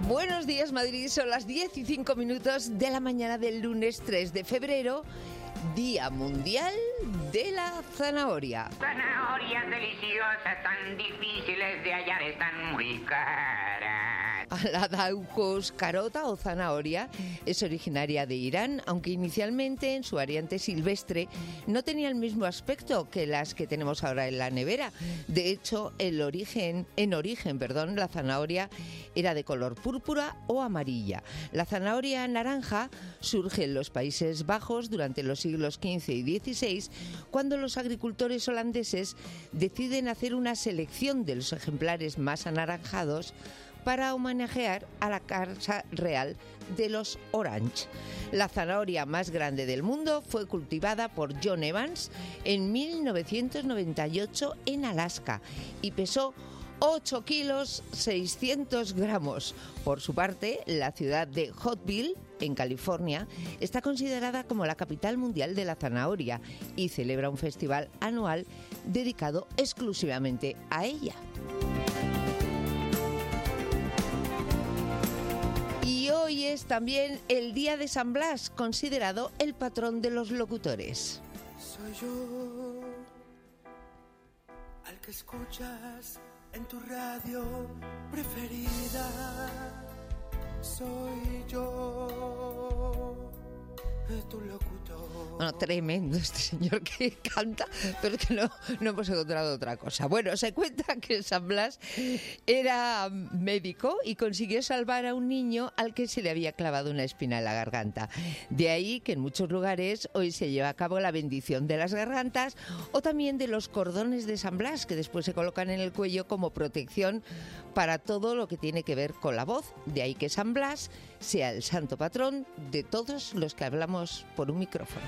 Buenos días, Madrid. Son las 10:05 de la mañana del lunes 3 de febrero, Día Mundial de la Zanahoria. Zanahorias deliciosas, tan difíciles de hallar, están muy caras. La Daucus carota o zanahoria es originaria de Irán, aunque inicialmente en su variante silvestre no tenía el mismo aspecto que las que tenemos ahora en la nevera. De hecho, en origen, la zanahoria era de color púrpura o amarilla. La zanahoria naranja surge en los Países Bajos durante los siglos XV y XVI, cuando los agricultores holandeses deciden hacer una selección de los ejemplares más anaranjados para homenajear a la casa real de los Orange. La zanahoria más grande del mundo fue cultivada por John Evans en 1998 en Alaska y pesó 8 kilos 600 gramos. Por su parte, la ciudad de Hopeville, en California, está considerada como la capital mundial de la zanahoria y celebra un festival anual dedicado exclusivamente a ella. Y hoy es también el día de San Blas, considerado el patrón de los locutores. Soy yo, al que escuchas en tu radio preferida. Soy yo, tu locutor. Bueno, tremendo este señor que canta, pero es que no hemos encontrado otra cosa. Bueno, se cuenta que San Blas era médico y consiguió salvar a un niño al que se le había clavado una espina en la garganta. De ahí que en muchos lugares hoy se lleva a cabo la bendición de las gargantas o también de los cordones de San Blas, que después se colocan en el cuello como protección para todo lo que tiene que ver con la voz. De ahí que San Blas sea el santo patrón de todos los que hablamos por un micrófono.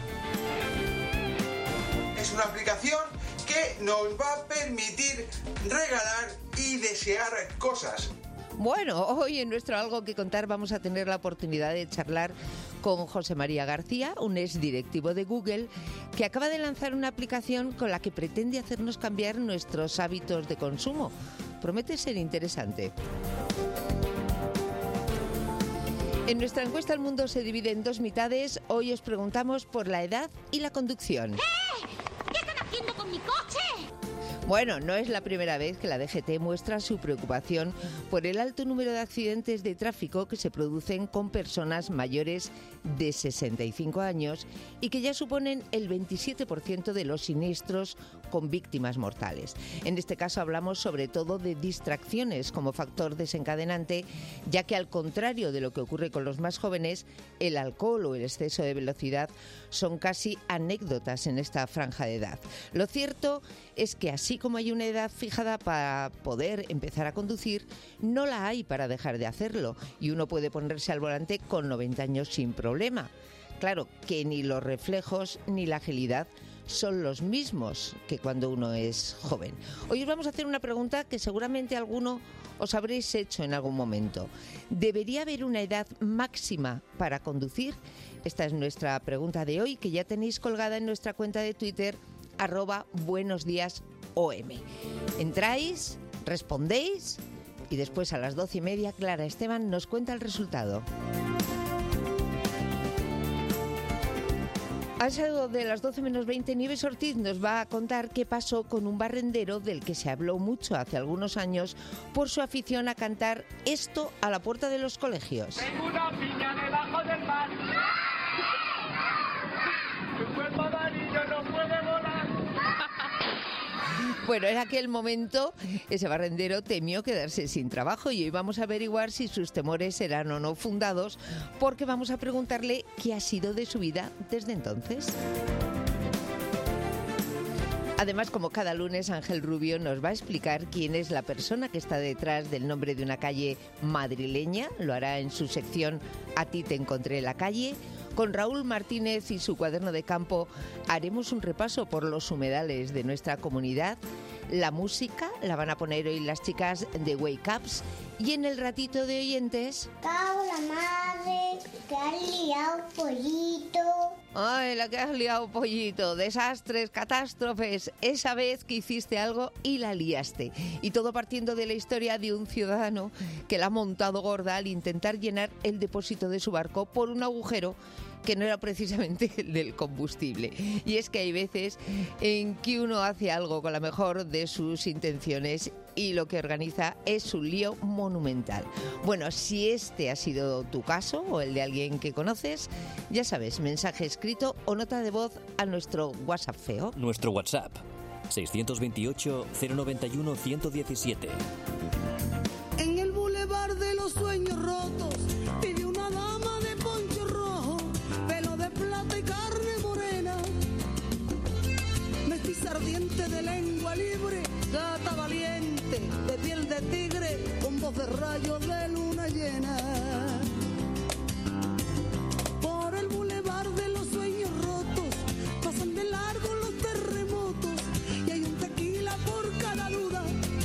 Es una aplicación que nos va a permitir regalar y desear cosas. Bueno, hoy en nuestro Algo que Contar vamos a tener la oportunidad de charlar con José María García, un exdirectivo de Google, que acaba de lanzar una aplicación con la que pretende hacernos cambiar nuestros hábitos de consumo. Promete ser interesante. En nuestra encuesta El Mundo se divide en dos mitades. Hoy os preguntamos por la edad y la conducción. ¿Qué están haciendo con mi coche? Bueno, no es la primera vez que la DGT muestra su preocupación por el alto número de accidentes de tráfico que se producen con personas mayores de 65 años y que ya suponen el 27% de los siniestros con víctimas mortales. En este caso hablamos sobre todo de distracciones como factor desencadenante, ya que al contrario de lo que ocurre con los más jóvenes, el alcohol o el exceso de velocidad son casi anécdotas en esta franja de edad. Lo cierto es que así como hay una edad fijada para poder empezar a conducir, no la hay para dejar de hacerlo y uno puede ponerse al volante con 90 años sin problema. Claro que ni los reflejos ni la agilidad son los mismos que cuando uno es joven. Hoy os vamos a hacer una pregunta que seguramente alguno os habréis hecho en algún momento. ¿Debería haber una edad máxima para conducir? Esta es nuestra pregunta de hoy, que ya tenéis colgada en nuestra cuenta de Twitter, @buenosdiasom. Entráis, respondéis y después a las 12:30 Clara Esteban nos cuenta el resultado. A eso de las 12 menos 20, Nieves Ortiz nos va a contar qué pasó con un barrendero del que se habló mucho hace algunos años por su afición a cantar esto a la puerta de los colegios. Tengo una piña debajo del mar. Tu cuerpo amarillo no puede volar. Bueno, en aquel momento ese barrendero temió quedarse sin trabajo y hoy vamos a averiguar si sus temores eran o no fundados, porque vamos a preguntarle qué ha sido de su vida desde entonces. Además, como cada lunes, Ángel Rubio nos va a explicar quién es la persona que está detrás del nombre de una calle madrileña. Lo hará en su sección A ti te encontré en la calle. Con Raúl Martínez y su cuaderno de campo haremos un repaso por los humedales de nuestra comunidad. La música la van a poner hoy las chicas de Wake Ups. Y en el ratito de oyentes... Cago la madre, que ha liado pollito. Ay, la que has liado, pollito. Desastres, catástrofes. Esa vez que hiciste algo y la liaste. Y todo partiendo de la historia de un ciudadano que la ha montado gorda al intentar llenar el depósito de su barco por un agujero que no era precisamente el del combustible. Y es que hay veces en que uno hace algo con la mejor de sus intenciones y lo que organiza es un lío monumental. Bueno, si este ha sido tu caso o el de alguien que conoces, ya sabes, mensaje escrito o nota de voz a nuestro WhatsApp feo. Nuestro WhatsApp, 628-091-117. En el bulevar de los sueños rotos vive una dama de poncho rojo, pelo de plata y carne morena, mestiza ardiente de lengua libre, gata valiente de piel de tigre, con voz de rayo de luna llena. Por el bulevar de los sueños rotos pasan de largo los terremotos y hay un tequila por cada duda.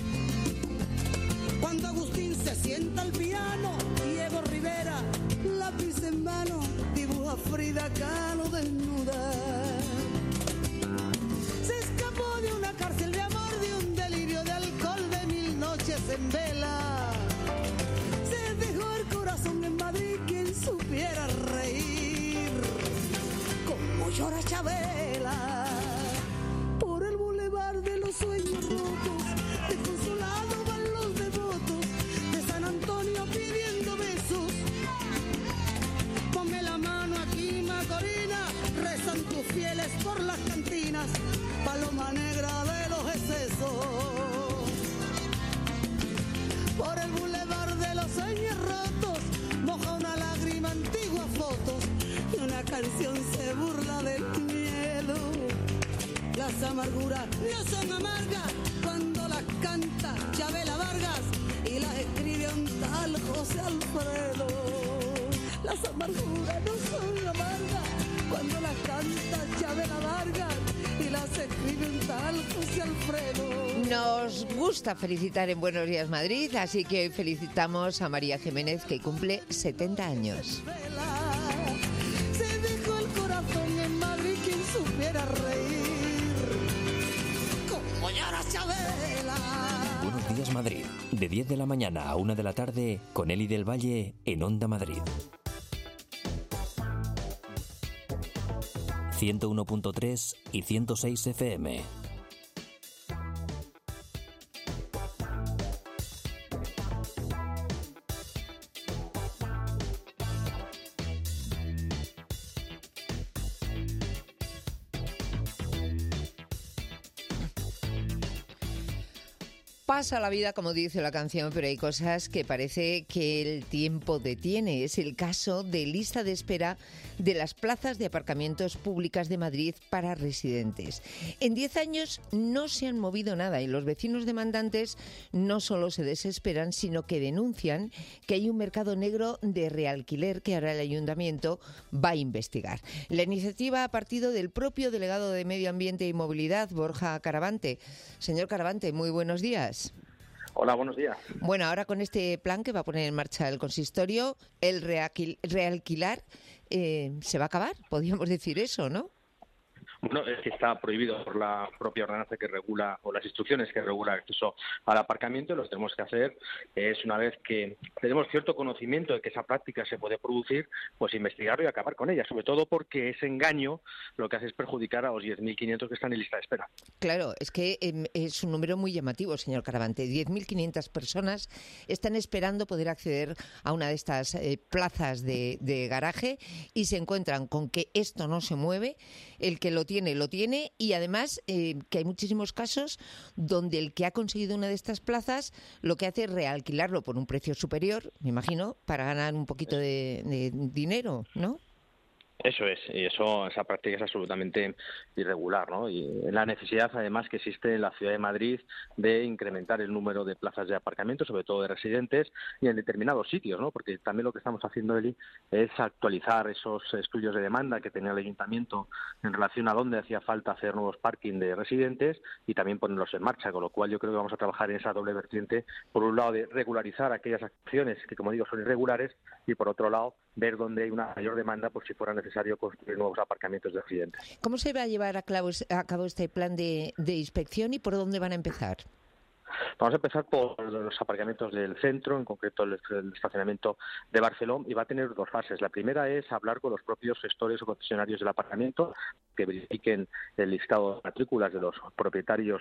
Cuando Agustín se sienta al piano, Diego Rivera, lápiz en mano, dibuja Frida Kahlo desnuda. Se escapó de una cárcel de amor, de un delirio de alcohol, de 1000 noches en vela. Se dejó el corazón en Madrid, quien supiera reír como llora Chabela. Por el bulevar de los sueños rotos, desconsolado van los devotos de San Antonio pidiendo besos. Ponme la mano aquí, Macorina, rezan tus fieles por las cantinas, paloma negra de los excesos. Por el bulevar de los sueños rotos moja una lágrima, antigua fotos, y una canción se burla del miedo. Las amarguras no son amargas cuando las canta Chabela Vargas y las escribe un tal José Alfredo. Las amarguras no son amargas cuando las canta Chabela Vargas y las escribe un tal José Alfredo. Nos gusta felicitar en Buenos Días Madrid, así que felicitamos a María Jiménez, que cumple 70 años. Se dejó el corazón en Madrid, quien supiera reír como llora Chabela. Buenos Días Madrid, de 10 de la mañana a 1 de la tarde, con Eli del Valle en Onda Madrid. 101.3 y 106 FM. Pasa la vida, como dice la canción, pero hay cosas que parece que el tiempo detiene. Es el caso de lista de espera de las plazas de aparcamientos públicas de Madrid para residentes. En 10 años no se han movido nada y los vecinos demandantes no solo se desesperan, sino que denuncian que hay un mercado negro de realquiler que ahora el ayuntamiento va a investigar. La iniciativa ha partido del propio delegado de Medio Ambiente y Movilidad, Borja Caravante. Señor Caravante, muy buenos días. Hola, buenos días. Bueno, ahora con este plan que va a poner en marcha el consistorio, el realquilar se va a acabar, podríamos decir eso, ¿no? Bueno, es que está prohibido por la propia ordenanza que regula, o las instrucciones que regula el acceso al aparcamiento. Lo que tenemos que hacer es, una vez que tenemos cierto conocimiento de que esa práctica se puede producir, pues investigarlo y acabar con ella, sobre todo porque ese engaño lo que hace es perjudicar a los 10.500 que están en lista de espera. Claro, es que es un número muy llamativo, señor Caravante. 10.500 personas están esperando poder acceder a una de estas plazas de garaje y se encuentran con que esto no se mueve, el que lo tiene, y además que hay muchísimos casos donde el que ha conseguido una de estas plazas lo que hace es realquilarlo por un precio superior, me imagino, para ganar un poquito de dinero, ¿no? Eso es, y esa práctica es absolutamente irregular, ¿no? Y la necesidad, además, que existe en la ciudad de Madrid de incrementar el número de plazas de aparcamiento, sobre todo de residentes, y en determinados sitios, ¿no? Porque también lo que estamos haciendo, Eli, es actualizar esos estudios de demanda que tenía el ayuntamiento en relación a dónde hacía falta hacer nuevos parking de residentes y también ponerlos en marcha, con lo cual yo creo que vamos a trabajar en esa doble vertiente, por un lado de regularizar aquellas acciones que, como digo, son irregulares, y por otro lado ver dónde hay una mayor demanda por si fuera necesario construir nuevos aparcamientos de residentes. ¿Cómo se va a llevar a cabo este plan de inspección y por dónde van a empezar? Vamos a empezar por los aparcamientos del centro, en concreto el estacionamiento de Barceló, y va a tener dos fases. La primera es hablar con los propios gestores o concesionarios del aparcamiento, que verifiquen el listado de matrículas de los propietarios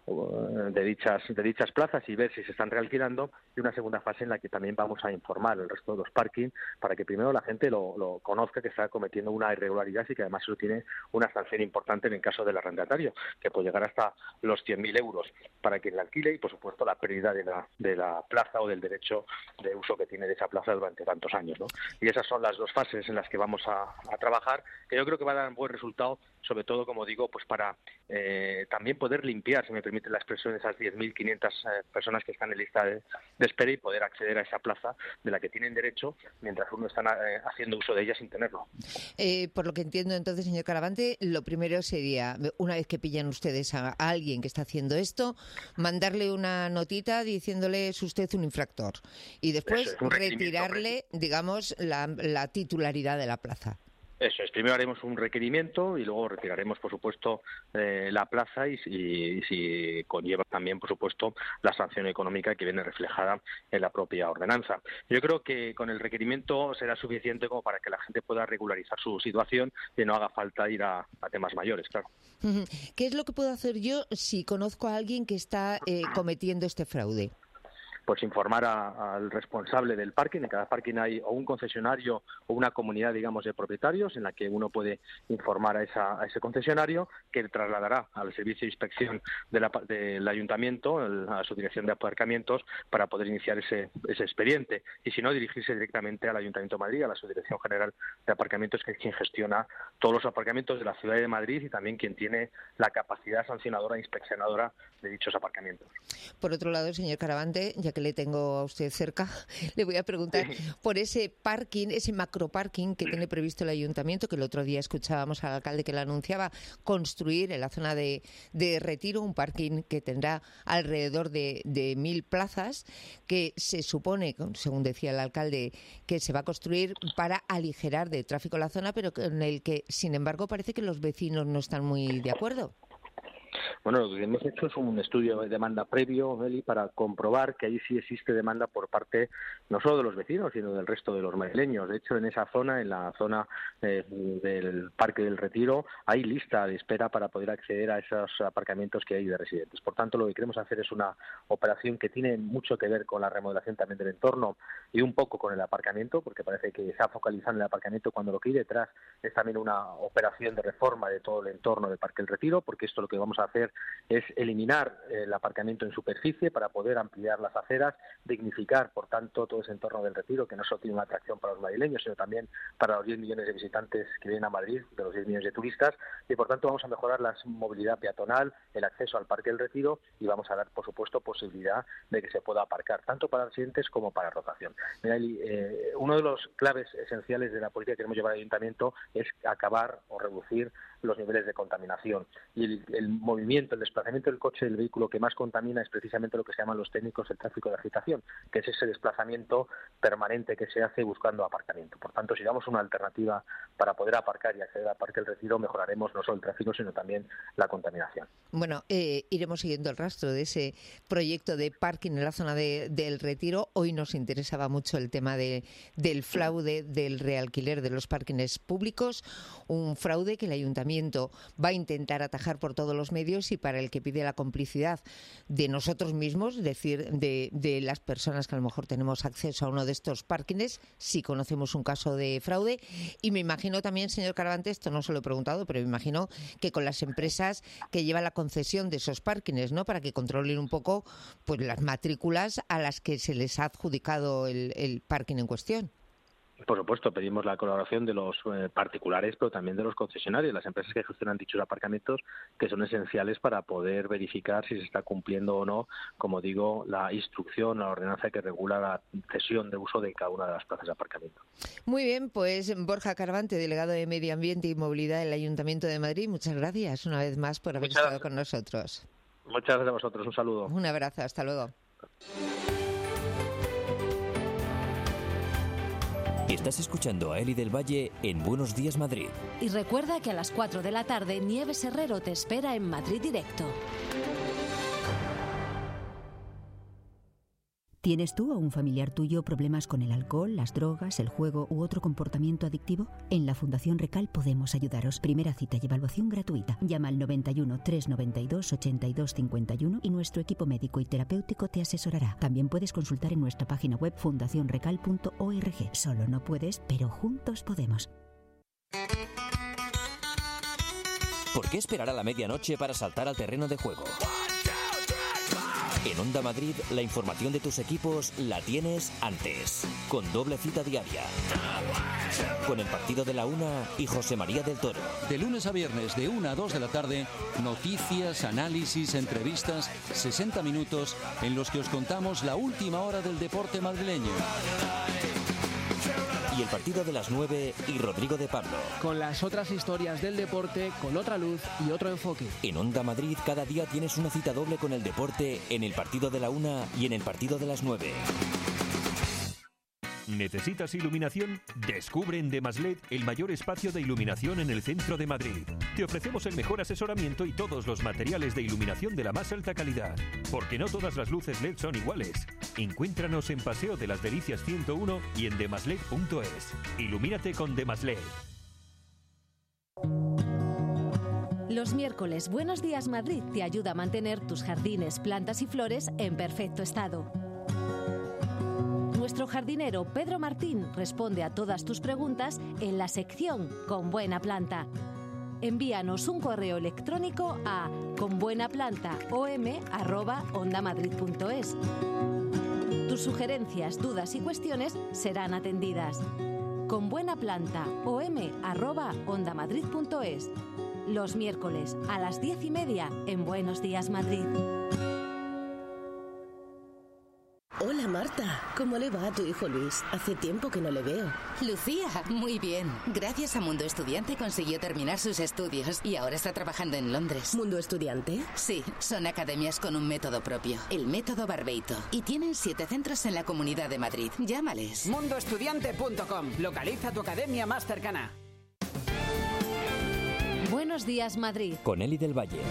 de dichas plazas y ver si se están realquilando, y una segunda fase en la que también vamos a informar al resto de los parking para que primero la gente lo conozca, que está cometiendo una irregularidad y que además eso tiene una sanción importante en el caso del arrendatario, que puede llegar hasta los 100.000 euros para quien la alquile y, por supuesto, la pérdida de la plaza o del derecho de uso que tiene de esa plaza durante tantos años, ¿no? Y esas son las dos fases en las que vamos a trabajar, que yo creo que va a dar un buen resultado, sobre todo, como digo, pues para también poder limpiar, si me permite la expresión, esas 10.500 personas que están en lista de espera y poder acceder a esa plaza de la que tienen derecho mientras uno está haciendo uso de ella sin tenerlo. Por lo que entiendo, entonces, señor Caravante, lo primero sería, una vez que pillan ustedes a alguien que está haciendo esto, mandarle una notita diciéndole es usted un infractor y después retirarle, digamos, la titularidad de la plaza. Eso es, primero haremos un requerimiento y luego retiraremos, por supuesto, la plaza y si conlleva también, por supuesto, la sanción económica que viene reflejada en la propia ordenanza. Yo creo que con el requerimiento será suficiente como para que la gente pueda regularizar su situación y no haga falta ir a temas mayores, claro. ¿Qué es lo que puedo hacer yo si conozco a alguien que está cometiendo este fraude? Pues informar al responsable del parking. En cada parking hay o un concesionario o una comunidad, digamos, de propietarios en la que uno puede informar a ese concesionario, que trasladará al servicio de inspección del ayuntamiento, a su dirección de aparcamientos, para poder iniciar ese expediente. Y si no, dirigirse directamente al Ayuntamiento de Madrid, a la Subdirección General de Aparcamientos, que es quien gestiona todos los aparcamientos de la ciudad de Madrid y también quien tiene la capacidad sancionadora e inspeccionadora de dichos aparcamientos. Por otro lado, señor Caravante, ya que le tengo a usted cerca, le voy a preguntar por ese parking, ese macroparking que tiene previsto el ayuntamiento, que el otro día escuchábamos al alcalde que lo anunciaba, construir en la zona de Retiro un parking que tendrá alrededor de 1.000 plazas, que se supone, según decía el alcalde, que se va a construir para aligerar de tráfico la zona, pero con el que, sin embargo, parece que los vecinos no están muy de acuerdo. Bueno, lo que hemos hecho es un estudio de demanda previo, Meli, para comprobar que ahí sí existe demanda por parte no solo de los vecinos, sino del resto de los madrileños. De hecho, en esa zona, en la zona del Parque del Retiro, hay lista de espera para poder acceder a esos aparcamientos que hay de residentes. Por tanto, lo que queremos hacer es una operación que tiene mucho que ver con la remodelación también del entorno y un poco con el aparcamiento, porque parece que se ha focalizado en el aparcamiento cuando lo que hay detrás es también una operación de reforma de todo el entorno del Parque del Retiro, porque esto lo que vamos a hacer es eliminar el aparcamiento en superficie para poder ampliar las aceras, dignificar, por tanto, todo ese entorno del Retiro, que no solo tiene una atracción para los madrileños, sino también para los 10 millones de visitantes que vienen a Madrid, de los 10 millones de turistas, y por tanto vamos a mejorar la movilidad peatonal, el acceso al Parque del Retiro, y vamos a dar, por supuesto, posibilidad de que se pueda aparcar, tanto para residentes como para rotación. Mira, Eli, uno de los claves esenciales de la política que queremos llevar al Ayuntamiento es acabar o reducir los niveles de contaminación. Y el movimiento, el desplazamiento del coche, del vehículo que más contamina es precisamente lo que se llaman los técnicos el tráfico de agitación, que es ese desplazamiento permanente que se hace buscando aparcamiento. Por tanto, si damos una alternativa para poder aparcar y acceder al Parque del Retiro, mejoraremos no solo el tráfico, sino también la contaminación. Bueno, iremos siguiendo el rastro de ese proyecto de parking en la zona del Retiro. Hoy nos interesaba mucho el tema del fraude del realquiler de los parkings públicos, un fraude que el Ayuntamiento va a intentar atajar por todos los medios y para el que pide la complicidad de nosotros mismos, es decir, de las personas que a lo mejor tenemos acceso a uno de estos parkings, si conocemos un caso de fraude. Y me imagino también, señor Caravante, esto no se lo he preguntado, pero me imagino que con las empresas que llevan la concesión de esos parkings, ¿no?, para que controlen un poco pues las matrículas a las que se les ha adjudicado el parking en cuestión. Por supuesto, pedimos la colaboración de los particulares, pero también de los concesionarios, las empresas que gestionan dichos aparcamientos, que son esenciales para poder verificar si se está cumpliendo o no, como digo, la instrucción, la ordenanza que regula la cesión de uso de cada una de las plazas de aparcamiento. Muy bien, pues Borja Caravante, delegado de Medio Ambiente y Movilidad del Ayuntamiento de Madrid, muchas gracias una vez más por haber estado con nosotros. Muchas gracias a vosotros, un saludo. Un abrazo, hasta luego. Estás escuchando a Eli del Valle en Buenos Días Madrid. Y recuerda que a las 4 de la tarde Nieves Herrero te espera en Madrid Directo. ¿Tienes tú o un familiar tuyo problemas con el alcohol, las drogas, el juego u otro comportamiento adictivo? En la Fundación Recal podemos ayudaros. Primera cita y evaluación gratuita. Llama al 91 392 82 51 y nuestro equipo médico y terapéutico te asesorará. También puedes consultar en nuestra página web fundacionrecal.org. Solo no puedes, pero juntos podemos. ¿Por qué esperar a la medianoche para saltar al terreno de juego? En Onda Madrid, la información de tus equipos la tienes antes, con doble cita diaria. Con el partido de la 1 y José María del Toro. De lunes a viernes, de 1 a 2 de la tarde, noticias, análisis, entrevistas, 60 minutos en los que os contamos la última hora del deporte madrileño. Y el partido de las 9 y Rodrigo de Pablo. Con las otras historias del deporte, con otra luz y otro enfoque. En Onda Madrid cada día tienes una cita doble con el deporte en el partido de la 1 y en el partido de las 9. ¿Necesitas iluminación? Descubre en Demasled el mayor espacio de iluminación en el centro de Madrid. Te ofrecemos el mejor asesoramiento y todos los materiales de iluminación de la más alta calidad. Porque no todas las luces LED son iguales. Encuéntranos en Paseo de las Delicias 101 y en demasled.es. Ilumínate con Demasled. Los miércoles Buenos Días Madrid te ayuda a mantener tus jardines, plantas y flores en perfecto estado. Nuestro jardinero Pedro Martín responde a todas tus preguntas en la sección Con Buena Planta. Envíanos un correo electrónico a conbuenaplantaom@ondamadrid.es. Tus sugerencias, dudas y cuestiones serán atendidas. conbuenaplantaom@ondamadrid.es. Los miércoles a las 10:30 en Buenos Días Madrid. Hola Marta, ¿cómo le va a tu hijo Luis? Hace tiempo que no le veo. Lucía, muy bien. Gracias a Mundo Estudiante consiguió terminar sus estudios y ahora está trabajando en Londres. ¿Mundo Estudiante? Sí, son academias con un método propio, el método Barbeito. Y tienen 7 centros en la Comunidad de Madrid. Llámales. Mundoestudiante.com. Localiza tu academia más cercana. Buenos Días Madrid. Con Eli del Valle.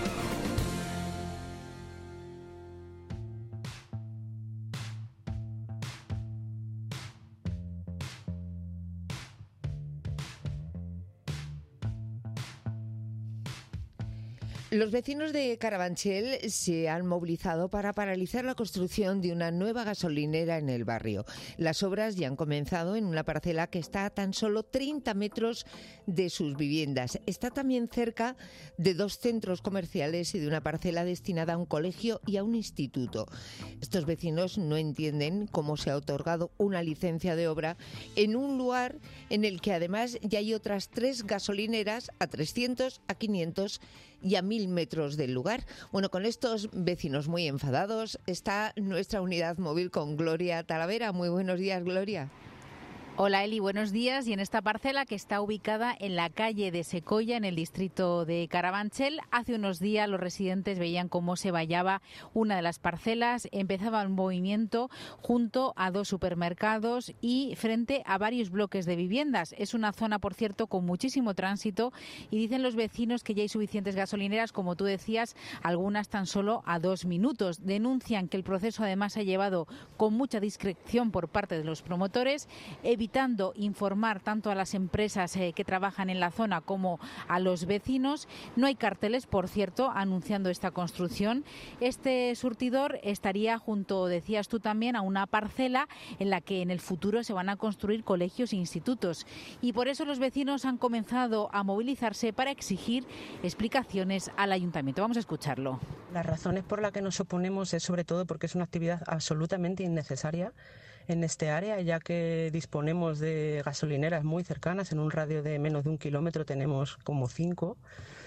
Los vecinos de Carabanchel se han movilizado para paralizar la construcción de una nueva gasolinera en el barrio. Las obras ya han comenzado en una parcela que está a tan solo 30 metros de sus viviendas. Está también cerca de 2 centros comerciales y de una parcela destinada a un colegio y a un instituto. Estos vecinos no entienden cómo se ha otorgado una licencia de obra en un lugar en el que además ya hay otras 3 gasolineras a 300, a 500 y a 1000 metros del lugar. Bueno, con estos vecinos muy enfadados está nuestra unidad móvil con Gloria Talavera. Muy buenos días, Gloria. Hola Eli, buenos días. Y en esta parcela que está ubicada en la calle de Secoya, en el distrito de Carabanchel, hace unos días los residentes veían cómo se vallaba una de las parcelas, empezaba un movimiento junto a 2 supermercados y frente a varios bloques de viviendas. Es una zona, por cierto, con muchísimo tránsito y dicen los vecinos que ya hay suficientes gasolineras, como tú decías, algunas tan solo a 2 minutos. Denuncian que el proceso además se ha llevado con mucha discreción por parte de los promotores, evitando informar tanto a las empresas que trabajan en la zona como a los vecinos. No hay carteles, por cierto, anunciando esta construcción. Este surtidor estaría junto, decías tú también, a una parcela en la que en el futuro se van a construir colegios e institutos. Y por eso los vecinos han comenzado a movilizarse para exigir explicaciones al ayuntamiento. Vamos a escucharlo. Las razones por las que nos oponemos es sobre todo porque es una actividad absolutamente innecesaria en este área, ya que disponemos de gasolineras muy cercanas. En un radio de menos de 1 kilómetro tenemos como 5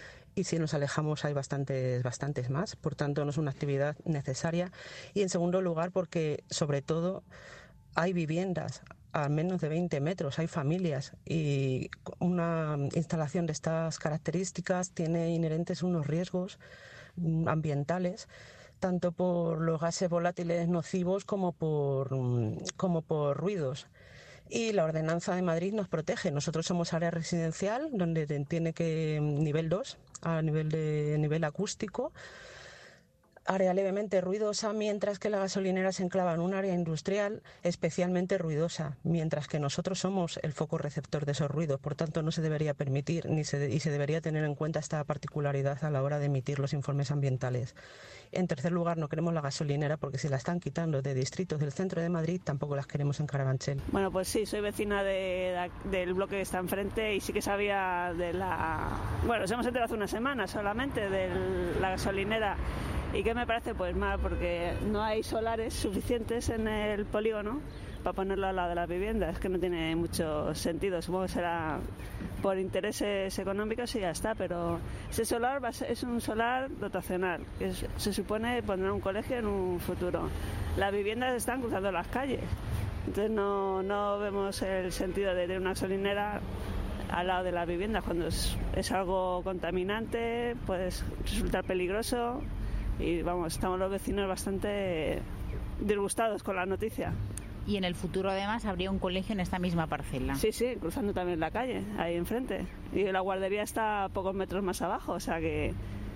y si nos alejamos hay bastantes más. Por tanto, no es una actividad necesaria. Y en segundo lugar, porque sobre todo hay viviendas a menos de 20 metros, hay familias, y una instalación de estas características tiene inherentes unos riesgos ambientales, tanto por los gases volátiles nocivos como por ruidos. y la ordenanza de Madrid nos protege. Nosotros somos área residencial, donde tiene que nivel 2, a nivel acústico, área levemente ruidosa, mientras que la gasolinera se enclava en un área industrial especialmente ruidosa, mientras que nosotros somos el foco receptor de esos ruidos. Por tanto, no se debería permitir y se debería tener en cuenta esta particularidad a la hora de emitir los informes ambientales. En tercer lugar, no queremos la gasolinera porque si la están quitando de distritos del centro de Madrid, tampoco las queremos en Carabanchel. Bueno, pues sí, soy vecina del bloque que está enfrente y sí que sabía de la... Bueno, nos hemos enterado hace una semana solamente de la gasolinera. ¿Y qué me parece? Pues mal, porque no hay solares suficientes en el polígono para ponerlo al lado de las viviendas, que no tiene mucho sentido. Supongo que será por intereses económicos y ya está, pero ese solar es un solar dotacional, que se supone pondrá un colegio en un futuro. Las viviendas están cruzando las calles, entonces no vemos el sentido de tener una gasolinera al lado de las viviendas cuando es algo contaminante, puede resultar peligroso. Y vamos, estamos los vecinos bastante disgustados con la noticia. Y en el futuro además habría un colegio en esta misma parcela. Sí, cruzando también la calle, ahí enfrente. Y la guardería está a pocos metros más abajo, o sea que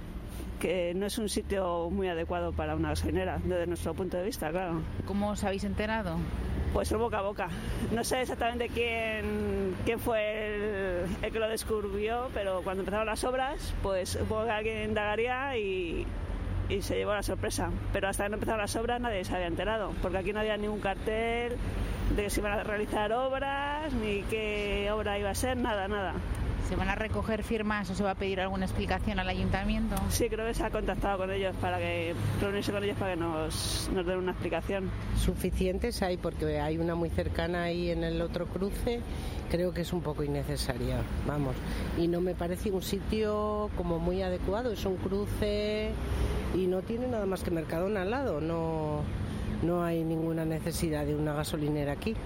no es un sitio muy adecuado para una gasolinera, desde nuestro punto de vista, claro. ¿Cómo os habéis enterado? Pues boca a boca. No sé exactamente quién fue el que lo descubrió, pero cuando empezaron las obras, pues supongo que alguien indagaría y se llevó la sorpresa. Pero hasta que no empezaron las obras nadie se había enterado, porque aquí no había ningún cartel de que se iban a realizar obras, ni qué obra iba a ser, nada. ¿Se van a recoger firmas o se va a pedir alguna explicación al ayuntamiento? Sí, creo que se ha contactado con ellos reunirse con ellos para que nos den una explicación. Suficientes hay, porque hay una muy cercana ahí en el otro cruce, creo que es un poco innecesaria, vamos. Y no me parece un sitio como muy adecuado, es un cruce y no tiene nada más que Mercadona al lado, no hay ninguna necesidad de una gasolinera aquí.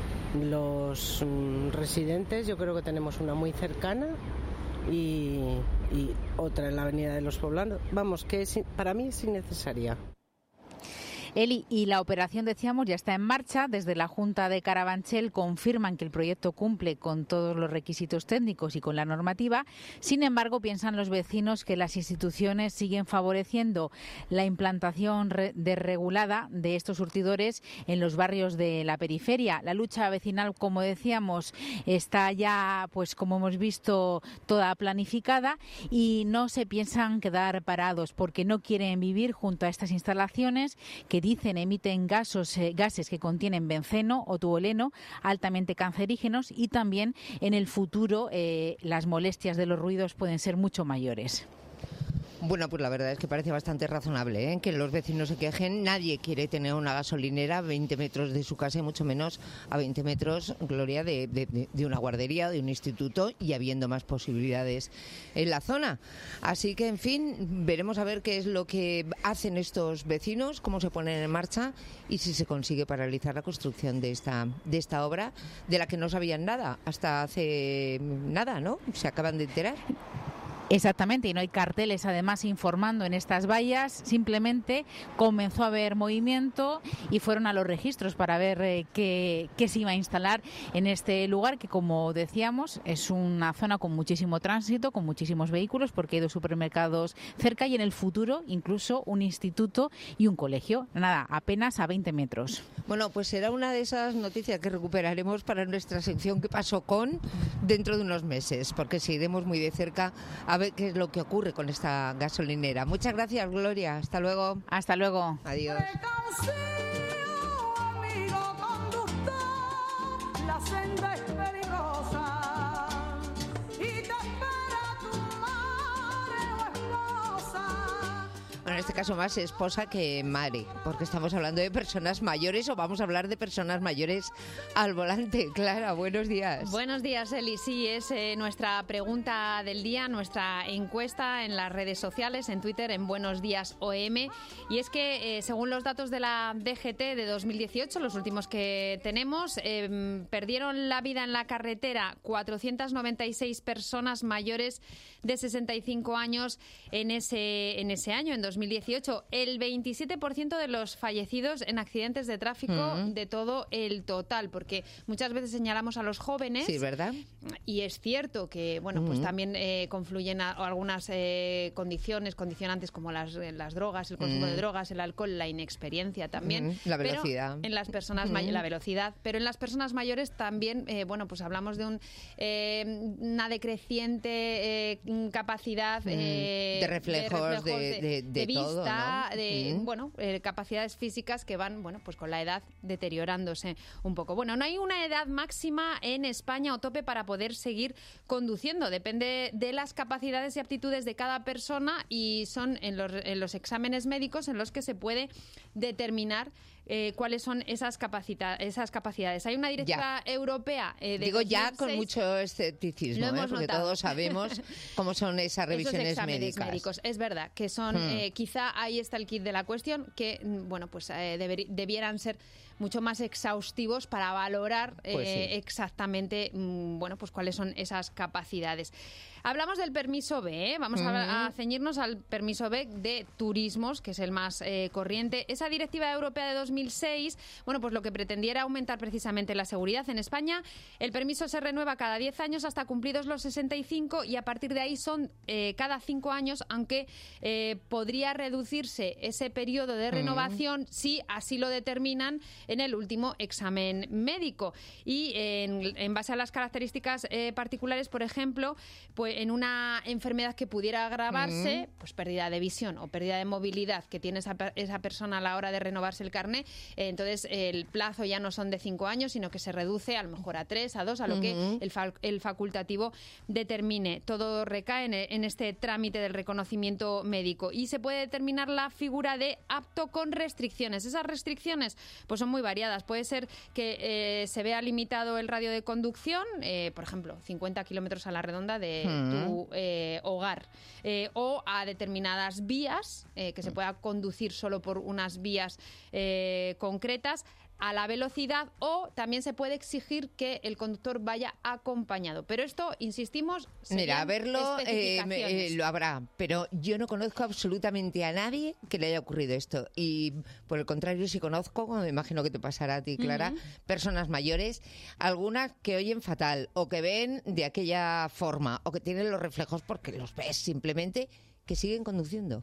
Los residentes, yo creo que tenemos una muy cercana y otra en la Avenida de los Poblanos. Vamos, que para mí es innecesaria. Eli, y la operación, decíamos, ya está en marcha. Desde la Junta de Carabanchel confirman que el proyecto cumple con todos los requisitos técnicos y con la normativa. Sin embargo, piensan los vecinos que las instituciones siguen favoreciendo la implantación desregulada de estos surtidores en los barrios de la periferia. La lucha vecinal, como decíamos, está ya, pues como hemos visto, toda planificada y no se piensan quedar parados porque no quieren vivir junto a estas instalaciones que dicen emiten gases que contienen benceno o tolueno altamente cancerígenos y también en el futuro las molestias de los ruidos pueden ser mucho mayores. Bueno, pues la verdad es que parece bastante razonable, que los vecinos se quejen. Nadie quiere tener una gasolinera a 20 metros de su casa y mucho menos a 20 metros, Gloria, de una guardería o de un instituto y habiendo más posibilidades en la zona. Así que, en fin, veremos a ver qué es lo que hacen estos vecinos, cómo se ponen en marcha y si se consigue paralizar la construcción de esta obra, de la que no sabían nada hasta hace nada, ¿no? Se acaban de enterar. Exactamente, y no hay carteles además informando en estas vallas, simplemente comenzó a haber movimiento y fueron a los registros para ver qué se iba a instalar en este lugar que, como decíamos, es una zona con muchísimo tránsito, con muchísimos vehículos porque hay 2 supermercados cerca y en el futuro incluso un instituto y un colegio, nada, apenas a 20 metros. Bueno, pues será una de esas noticias que recuperaremos para nuestra sección ¿Qué pasó con? Dentro de unos meses, porque seguiremos muy de cerca a ver qué es lo que ocurre con esta gasolinera. Muchas gracias, Gloria. Hasta luego. Hasta luego. Adiós. La senda es peligrosa y te espera tu madre o esposa. Bueno, en este caso más esposa que madre, porque estamos hablando de personas mayores o vamos a hablar de personas mayores al volante. Clara, buenos días. Buenos días, Eli. Sí, es nuestra pregunta del día, nuestra encuesta en las redes sociales, en Twitter, en Buenos Días OM. Y es que, según los datos de la DGT de 2018, los últimos que tenemos, perdieron la vida en la carretera 496 personas mayores de 65 años en ese año, en 2018. 18. El 27% de los fallecidos en accidentes de tráfico de todo el total, porque muchas veces señalamos a los jóvenes. Sí, ¿verdad? Y es cierto que, bueno, pues también confluyen algunas condicionantes como las drogas, el consumo de drogas, el alcohol, la inexperiencia también. La velocidad. Pero en las personas la velocidad, pero en las personas mayores también, bueno, pues hablamos de una decreciente capacidad de reflejos de vista, todo, ¿no? de bueno, capacidades físicas que van, bueno, pues con la edad deteriorándose un poco. Bueno, no hay una edad máxima en España o tope para poder seguir conduciendo. Depende de las capacidades y aptitudes de cada persona y son en los exámenes médicos en los que se puede determinar cuáles son esas capacidades. Hay una directiva europea de Digo 2006, ya con mucho escepticismo, porque notado. todos sabemos cómo son esas revisiones Esos exámenes médicas. Es verdad que son, quizá ahí está el kit de la cuestión, que bueno, pues debieran ser mucho más exhaustivos para valorar exactamente bueno, pues cuáles son esas capacidades. Hablamos del permiso B, vamos a ceñirnos al permiso B de turismos, que es el más corriente. Esa directiva europea de 2006, bueno, pues lo que pretendía era aumentar precisamente la seguridad en España. El permiso se renueva cada 10 años hasta cumplidos los 65 y a partir de ahí son cada 5 años, aunque podría reducirse ese periodo de renovación si así lo determinan en el último examen médico. Y en base a las características particulares, por ejemplo, pues en una enfermedad que pudiera agravarse, pues pérdida de visión o pérdida de movilidad que tiene esa persona a la hora de renovarse el carné, entonces el plazo ya no son de 5 años, sino que se reduce a lo mejor a 3, a 2, a lo que el facultativo determine. Todo recae en este trámite del reconocimiento médico y se puede determinar la figura de apto con restricciones. Esas restricciones pues son muy variadas. Puede ser que se vea limitado el radio de conducción, por ejemplo, 50 kilómetros a la redonda de tu hogar, o a determinadas vías, que se pueda conducir solo por unas vías concretas, a la velocidad, o también se puede exigir que el conductor vaya acompañado. Pero esto, insistimos, mira, a verlo lo habrá, pero yo no conozco absolutamente a nadie que le haya ocurrido esto. Y por el contrario, sí conozco, como me imagino que te pasará a ti, Clara, personas mayores, algunas que oyen fatal o que ven de aquella forma o que tienen los reflejos porque los ves simplemente, que siguen conduciendo.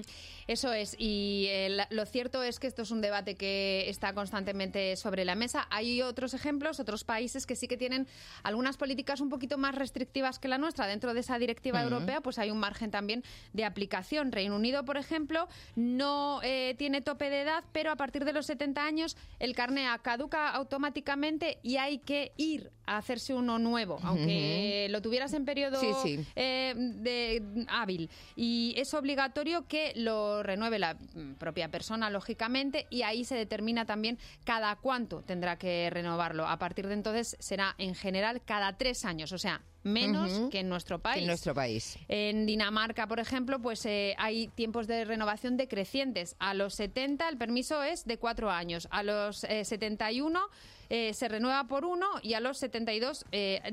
Eso es, y lo cierto es que esto es un debate que está constantemente sobre la mesa. Hay otros ejemplos, otros países que sí que tienen algunas políticas un poquito más restrictivas que la nuestra. Dentro de esa directiva europea, pues hay un margen también de aplicación. Reino Unido, por ejemplo, no tiene tope de edad, pero a partir de los 70 años el carné caduca automáticamente y hay que ir a hacerse uno nuevo, aunque lo tuvieras en periodo hábil. Y es obligatorio que lo renueve la propia persona, lógicamente, y ahí se determina también cada cuánto tendrá que renovarlo. A partir de entonces será, en general, cada 3 años, o sea, menos que en nuestro país. En Dinamarca, por ejemplo, pues hay tiempos de renovación decrecientes. A los 70 el permiso es de 4 años, a los 71 se renueva por 1 y a los 72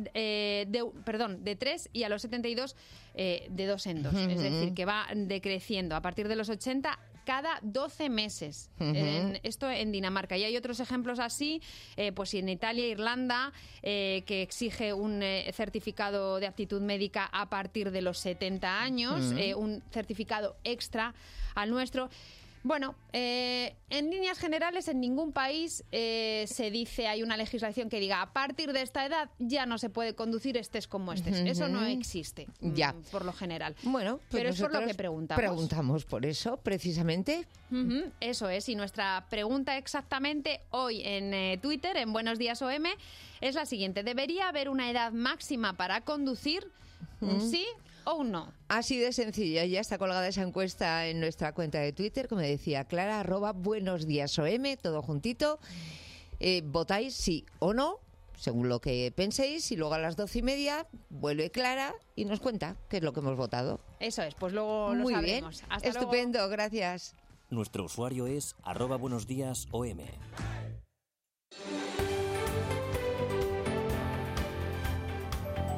de 3 y a los 72 de 2 en 2. Es decir, que va decreciendo. A partir de los 80 cada 12 meses. Esto en Dinamarca. Y hay otros ejemplos así, pues en Italia, Irlanda, que exige un certificado de aptitud médica a partir de los 70 años, un certificado extra al nuestro. Bueno, en líneas generales, en ningún país se dice, hay una legislación que diga a partir de esta edad ya no se puede conducir, estés como estés. Eso no existe, por lo general. Bueno, pues pero es por lo que preguntamos. Preguntamos por eso, precisamente. Eso es, y nuestra pregunta exactamente hoy en Twitter, en Buenos Días OM, es la siguiente. ¿Debería haber una edad máxima para conducir? ¿Un sí o un no? Así de sencillo, ya está colgada esa encuesta en nuestra cuenta de Twitter, como decía Clara, @buenosdiasom, todo juntito. Votáis sí o no, según lo que penséis, y luego a las 12:30 vuelve Clara y nos cuenta qué es lo que hemos votado. Eso es, pues luego lo sabremos. Bien. Hasta estupendo, luego. Gracias. Nuestro usuario es @buenosdiasom.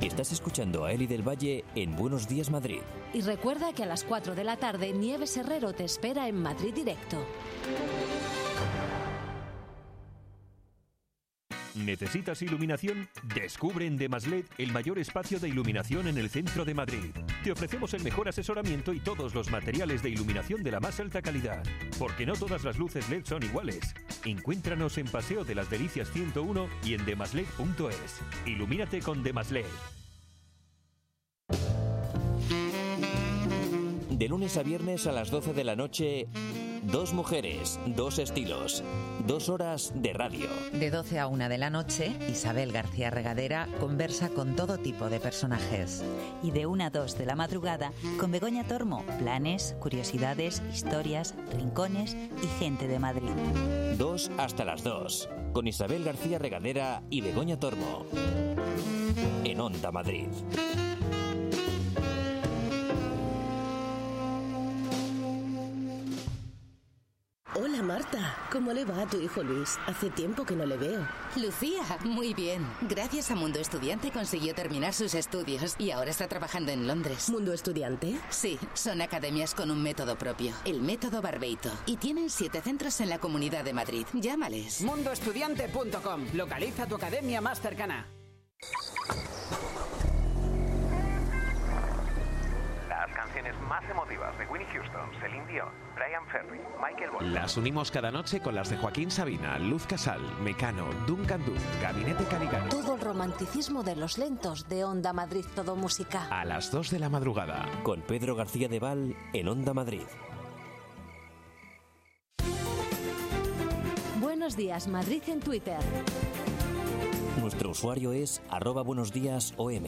Estás escuchando a Eli del Valle en Buenos Días Madrid. Y recuerda que a las 4 de la tarde Nieves Herrero te espera en Madrid Directo. ¿Necesitas iluminación? Descubre en Demaslet el mayor espacio de iluminación en el centro de Madrid. Te ofrecemos el mejor asesoramiento y todos los materiales de iluminación de la más alta calidad. Porque no todas las luces LED son iguales. Encuéntranos en Paseo de las Delicias 101 y en demaslet.es. Ilumínate con Demaslet. De lunes a viernes a las 12 de la noche, Dos mujeres, dos estilos, 2 horas de radio. De 12 a 1 de la noche, Isabel García Regadera conversa con todo tipo de personajes. Y de 1 a 2 de la madrugada, con Begoña Tormo, planes, curiosidades, historias, rincones y gente de Madrid. 2 hasta las 2, con Isabel García Regadera y Begoña Tormo. En Onda Madrid. Hola Marta, ¿cómo le va a tu hijo Luis? Hace tiempo que no le veo. Lucía, muy bien. Gracias a Mundo Estudiante consiguió terminar sus estudios y ahora está trabajando en Londres. ¿Mundo Estudiante? Sí, son academias con un método propio, el método Barbeito. Y tienen 7 centros en la Comunidad de Madrid. Llámales. Mundoestudiante.com. Localiza tu academia más cercana. Las canciones más emotivas de Whitney Houston, Celine Dion, Brian Ferry, Michael Bolton. Las unimos cada noche con las de Joaquín Sabina, Luz Casal, Mecano, Duncan Du, Gabinete Caligari. Todo el romanticismo de los lentos de Onda Madrid Todo Música. A las 2 de la madrugada. Con Pedro García de Val en Onda Madrid. Buenos días Madrid en Twitter. Nuestro usuario es @buenosdiasom.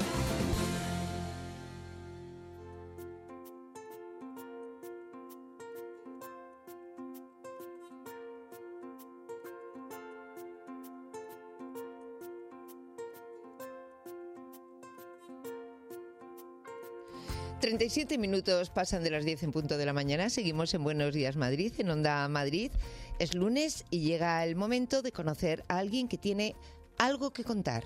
Tres 37 minutos pasan de las 10 en punto de la mañana. Seguimos en Buenos Días Madrid, en Onda Madrid. Es lunes y llega el momento de conocer a alguien que tiene algo que contar.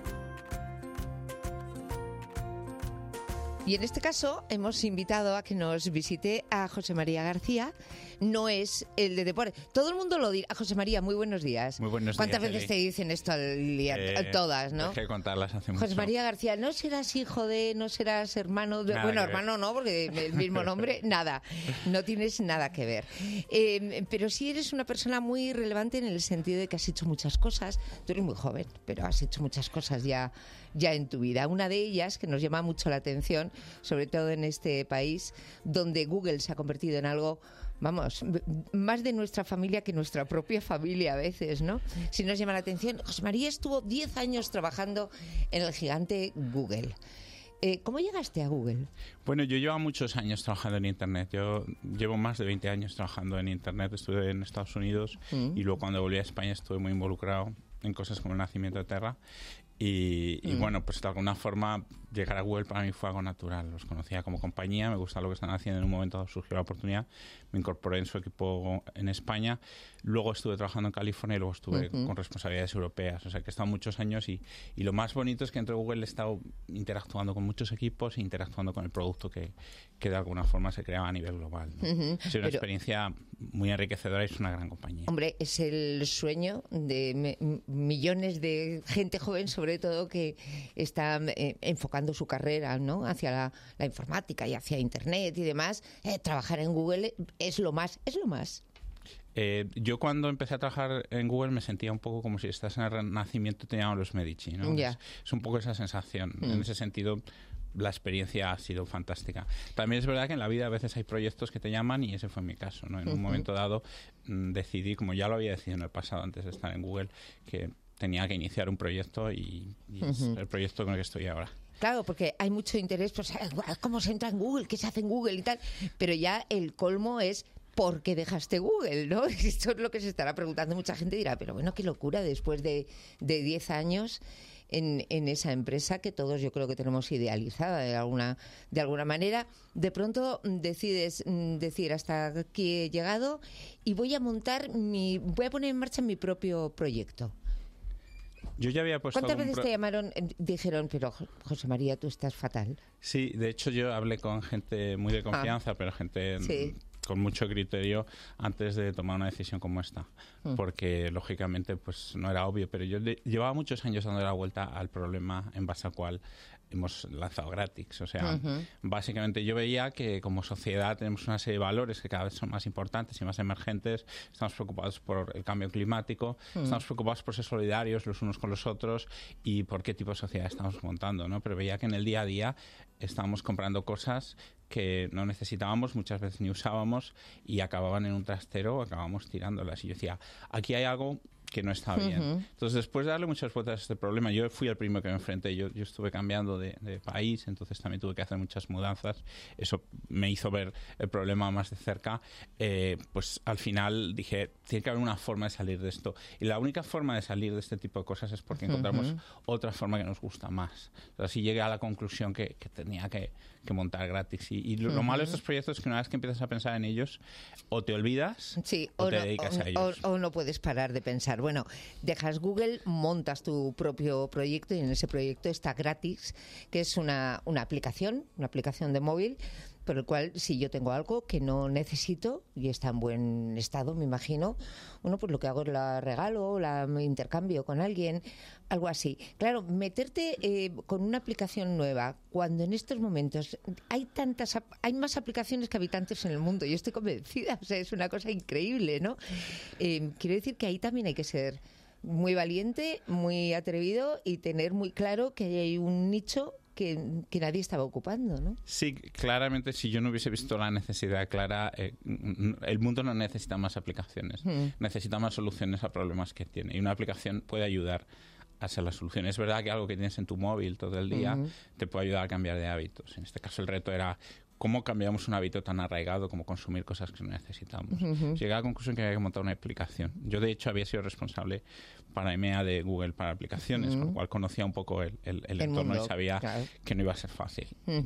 Y en este caso hemos invitado a que nos visite a José María García. No es el de deporte. Todo el mundo lo dirá. José María, muy buenos días. Muy buenos días. ¿Cuántas veces te dicen esto al día? Todas, ¿no? Dejé de contarlas hace mucho. José María García, no serás hijo de, no serás hermano de... Nada Bueno, que ver. hermano no, porque el mismo nombre, nada. No tienes nada que ver. Pero sí eres una persona muy relevante en el sentido de que has hecho muchas cosas. Tú eres muy joven, pero has hecho muchas cosas ya en tu vida. Una de ellas que nos llama mucho la atención, sobre todo en este país, donde Google se ha convertido en algo, vamos, más de nuestra familia que nuestra propia familia a veces, ¿no? Si nos llama la atención, José María estuvo 10 años trabajando en el gigante Google. ¿Cómo llegaste a Google? Bueno, yo llevo muchos años trabajando en Internet. Yo llevo más de 20 años trabajando en Internet. Estuve en Estados Unidos y luego cuando volví a España estuve muy involucrado en cosas como el nacimiento de Terra. Y bueno, pues de alguna forma llegar a Google para mí fue algo natural. Los conocía como compañía, me gusta lo que están haciendo. En un momento surgió la oportunidad, me incorporé en su equipo en España. Luego estuve trabajando en California y luego estuve con responsabilidades europeas. O sea que he estado muchos años y lo más bonito es que dentro de Google he estado interactuando con muchos equipos e interactuando con el producto que de alguna forma se creaba a nivel global, ¿no? Ha sido una experiencia muy enriquecedora y es una gran compañía. Hombre, es el sueño de millones de gente joven, sobre todo, que está enfocando su carrera, ¿no?, hacia la informática y hacia Internet y demás. Trabajar en Google es lo más. Yo cuando empecé a trabajar en Google me sentía un poco como si estás en el Renacimiento y te llamaban los Medici, ¿no? Yeah. Es un poco esa sensación. En ese sentido, la experiencia ha sido fantástica. También es verdad que en la vida a veces hay proyectos que te llaman y ese fue mi caso, ¿no? En un momento dado decidí, como ya lo había decidido en el pasado antes de estar en Google, que tenía que iniciar un proyecto y es el proyecto con el que estoy ahora. Claro, porque hay mucho interés, pues, cómo se entra en Google, qué se hace en Google y tal, pero ya el colmo es ¿por qué dejaste Google?, ¿no? Esto es lo que se estará preguntando mucha gente, dirá, pero bueno, qué locura, después de 10 años en esa empresa que todos yo creo que tenemos idealizada de alguna manera, de pronto decides decir hasta aquí he llegado y voy a poner en marcha mi propio proyecto. Yo ya había puesto... ¿Cuántas veces te llamaron, dijeron, pero José María, tú estás fatal? Sí, de hecho yo hablé con gente muy de confianza, pero gente... Sí. Con mucho criterio antes de tomar una decisión como esta, porque lógicamente pues no era obvio, pero yo llevaba muchos años dando la vuelta al problema en base al cual hemos lanzado Gratix. O sea, básicamente yo veía que como sociedad tenemos una serie de valores que cada vez son más importantes y más emergentes. Estamos preocupados por el cambio climático, estamos preocupados por ser solidarios los unos con los otros y por qué tipo de sociedad estamos montando, ¿no? Pero veía que en el día a día estábamos comprando cosas que no necesitábamos, muchas veces ni usábamos y acababan en un trastero o acabábamos tirándolas. Y yo decía, aquí hay algo que no está bien. Entonces, después de darle muchas vueltas a este problema, yo fui el primero que me enfrenté. Yo estuve cambiando de país, entonces también tuve que hacer muchas mudanzas. Eso me hizo ver el problema más de cerca. Pues al final dije, tiene que haber una forma de salir de esto. Y la única forma de salir de este tipo de cosas es porque encontramos otra forma que nos gusta más. Entonces, así llegué a la conclusión que tenía que montar Gratix. Y lo malo de estos proyectos es que una vez que empiezas a pensar en ellos, o te olvidas o te dedicas a ellos. O no puedes parar de pensar. Bueno, dejas Google, montas tu propio proyecto y en ese proyecto está Gratix, que es una aplicación de móvil, por el cual si yo tengo algo que no necesito y está en buen estado, me imagino, bueno, pues lo que hago es la regalo, la intercambio con alguien, algo así. Claro, meterte con una aplicación nueva, cuando en estos momentos hay más aplicaciones que habitantes en el mundo, yo estoy convencida, o sea, es una cosa increíble, ¿no? Quiero decir que ahí también hay que ser muy valiente, muy atrevido y tener muy claro que hay un nicho que nadie estaba ocupando, ¿no? Sí, claramente, si yo no hubiese visto la necesidad clara, el mundo no necesita más aplicaciones, necesita más soluciones a problemas que tiene. Y una aplicación puede ayudar a ser la solución. Es verdad que algo que tienes en tu móvil todo el día te puede ayudar a cambiar de hábitos. En este caso, el reto era cómo cambiamos un hábito tan arraigado como consumir cosas que no necesitamos. Llegué a la conclusión que había que montar una aplicación. Yo, de hecho, había sido responsable para EMEA de Google para aplicaciones, con lo cual conocía un poco el entorno mundo, y sabía que no iba a ser fácil.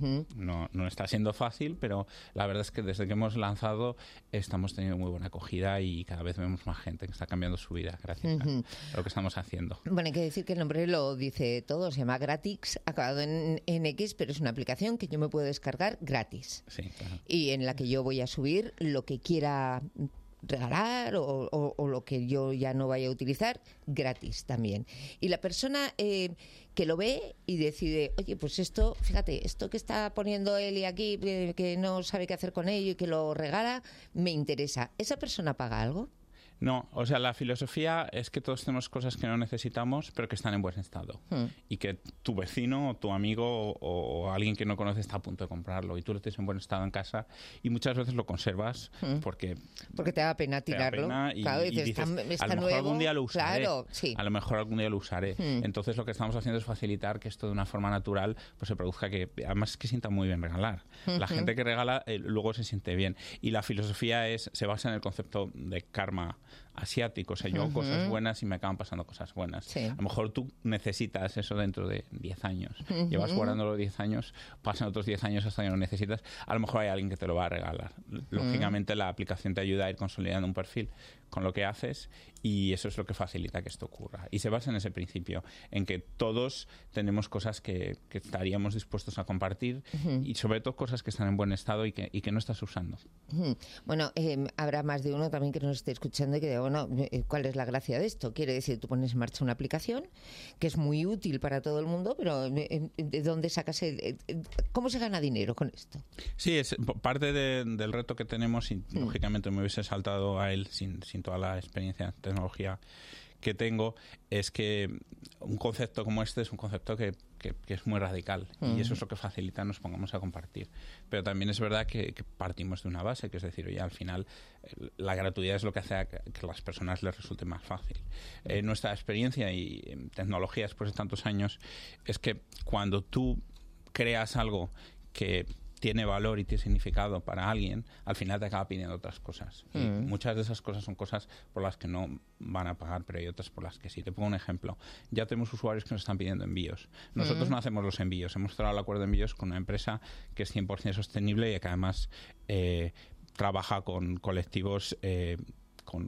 No está siendo fácil, pero la verdad es que desde que hemos lanzado estamos teniendo muy buena acogida y cada vez vemos más gente que está cambiando su vida gracias a lo que estamos haciendo. Bueno, hay que decir que el nombre lo dice todo, se llama Gratix, acabado en X, pero es una aplicación que yo me puedo descargar gratis. Sí, claro. Y en la que yo voy a subir lo que quiera regalar o lo que yo ya no vaya a utilizar gratis también. Y la persona que lo ve y decide, oye, pues esto, fíjate, esto que está poniendo Eli aquí, que no sabe qué hacer con ello y que lo regala, me interesa. ¿Esa persona paga algo? No, o sea, la filosofía es que todos tenemos cosas que no necesitamos, pero que están en buen estado. Y que tu vecino, o tu amigo o alguien que no conoces está a punto de comprarlo y tú lo tienes en buen estado en casa y muchas veces lo conservas porque te da pena tirarlo. Y claro, dices, está a lo mejor nuevo, algún día lo usaré. Claro, sí. A lo mejor algún día lo usaré. Entonces lo que estamos haciendo es facilitar que esto de una forma natural pues se produzca, que además es que sienta muy bien regalar. La gente que regala luego se siente bien. Y la filosofía se basa en el concepto de karma asiático, o sea, yo hago cosas buenas y me acaban pasando cosas buenas. Sí. A lo mejor tú necesitas eso dentro de 10 años. Llevas guardándolo 10 años, pasan otros 10 años hasta que lo necesitas. A lo mejor hay alguien que te lo va a regalar. Lógicamente la aplicación te ayuda a ir consolidando un perfil con lo que haces y eso es lo que facilita que esto ocurra. Y se basa en ese principio, en que todos tenemos cosas que estaríamos dispuestos a compartir y sobre todo cosas que están en buen estado y que no estás usando. Bueno, habrá más de uno también que nos esté escuchando y que diga, bueno, ¿cuál es la gracia de esto? Quiere decir, tú pones en marcha una aplicación que es muy útil para todo el mundo, pero ¿de dónde sacas cómo se gana dinero con esto? Sí, es parte del reto que tenemos y lógicamente me hubiese saltado a él sin toda la experiencia en tecnología que tengo, es que un concepto como este es un concepto que es muy radical y eso es lo que facilita nos pongamos a compartir. Pero también es verdad que partimos de una base, que es decir, oye, al final la gratuidad es lo que hace a que a las personas les resulte más fácil. Nuestra experiencia y en tecnología después de tantos años es que cuando tú creas algo que tiene valor y tiene significado para alguien, al final te acaba pidiendo otras cosas. Y muchas de esas cosas son cosas por las que no van a pagar, pero hay otras por las que sí. Te pongo un ejemplo. Ya tenemos usuarios que nos están pidiendo envíos. Nosotros no hacemos los envíos. Hemos cerrado el acuerdo de envíos con una empresa que es 100% sostenible y que además trabaja con colectivos con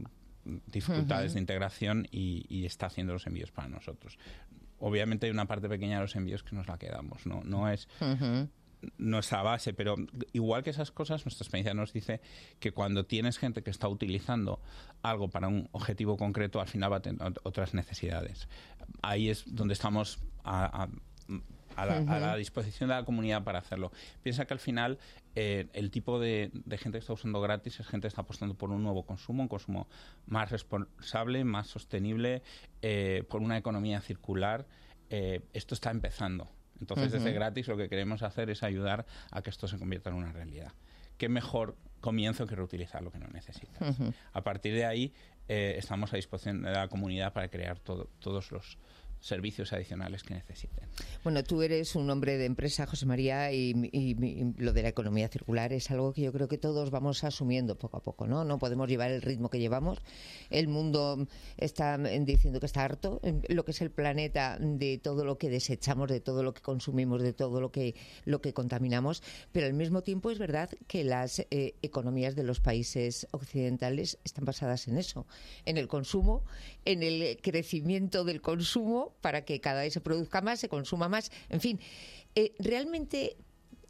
dificultades de integración y está haciendo los envíos para nosotros. Obviamente hay una parte pequeña de los envíos que nos la quedamos, no es nuestra base, pero igual que esas cosas, nuestra experiencia nos dice que cuando tienes gente que está utilizando algo para un objetivo concreto, al final va a tener otras necesidades. Ahí es donde estamos a la disposición de la comunidad para hacerlo. Piensa que al final el tipo de gente que está usando gratis es gente que está apostando por un nuevo consumo, un consumo más responsable, más sostenible, por una economía circular. Esto está empezando. Entonces, desde gratis lo que queremos hacer es ayudar a que esto se convierta en una realidad. ¿Qué mejor comienzo que reutilizar lo que no necesitas? A partir de ahí, estamos a disposición de la comunidad para crear todos los servicios adicionales que necesiten. Bueno, tú eres un hombre de empresa, José María, y lo de la economía circular es algo que yo creo que todos vamos asumiendo poco a poco, ¿no? No podemos llevar el ritmo que llevamos. El mundo está diciendo que está harto, lo que es el planeta, de todo lo que desechamos, de todo lo que consumimos, de todo lo que contaminamos, pero al mismo tiempo es verdad que las economías de los países occidentales están basadas en eso, en el consumo, en el crecimiento del consumo, para que cada vez se produzca más, se consuma más, en fin, realmente,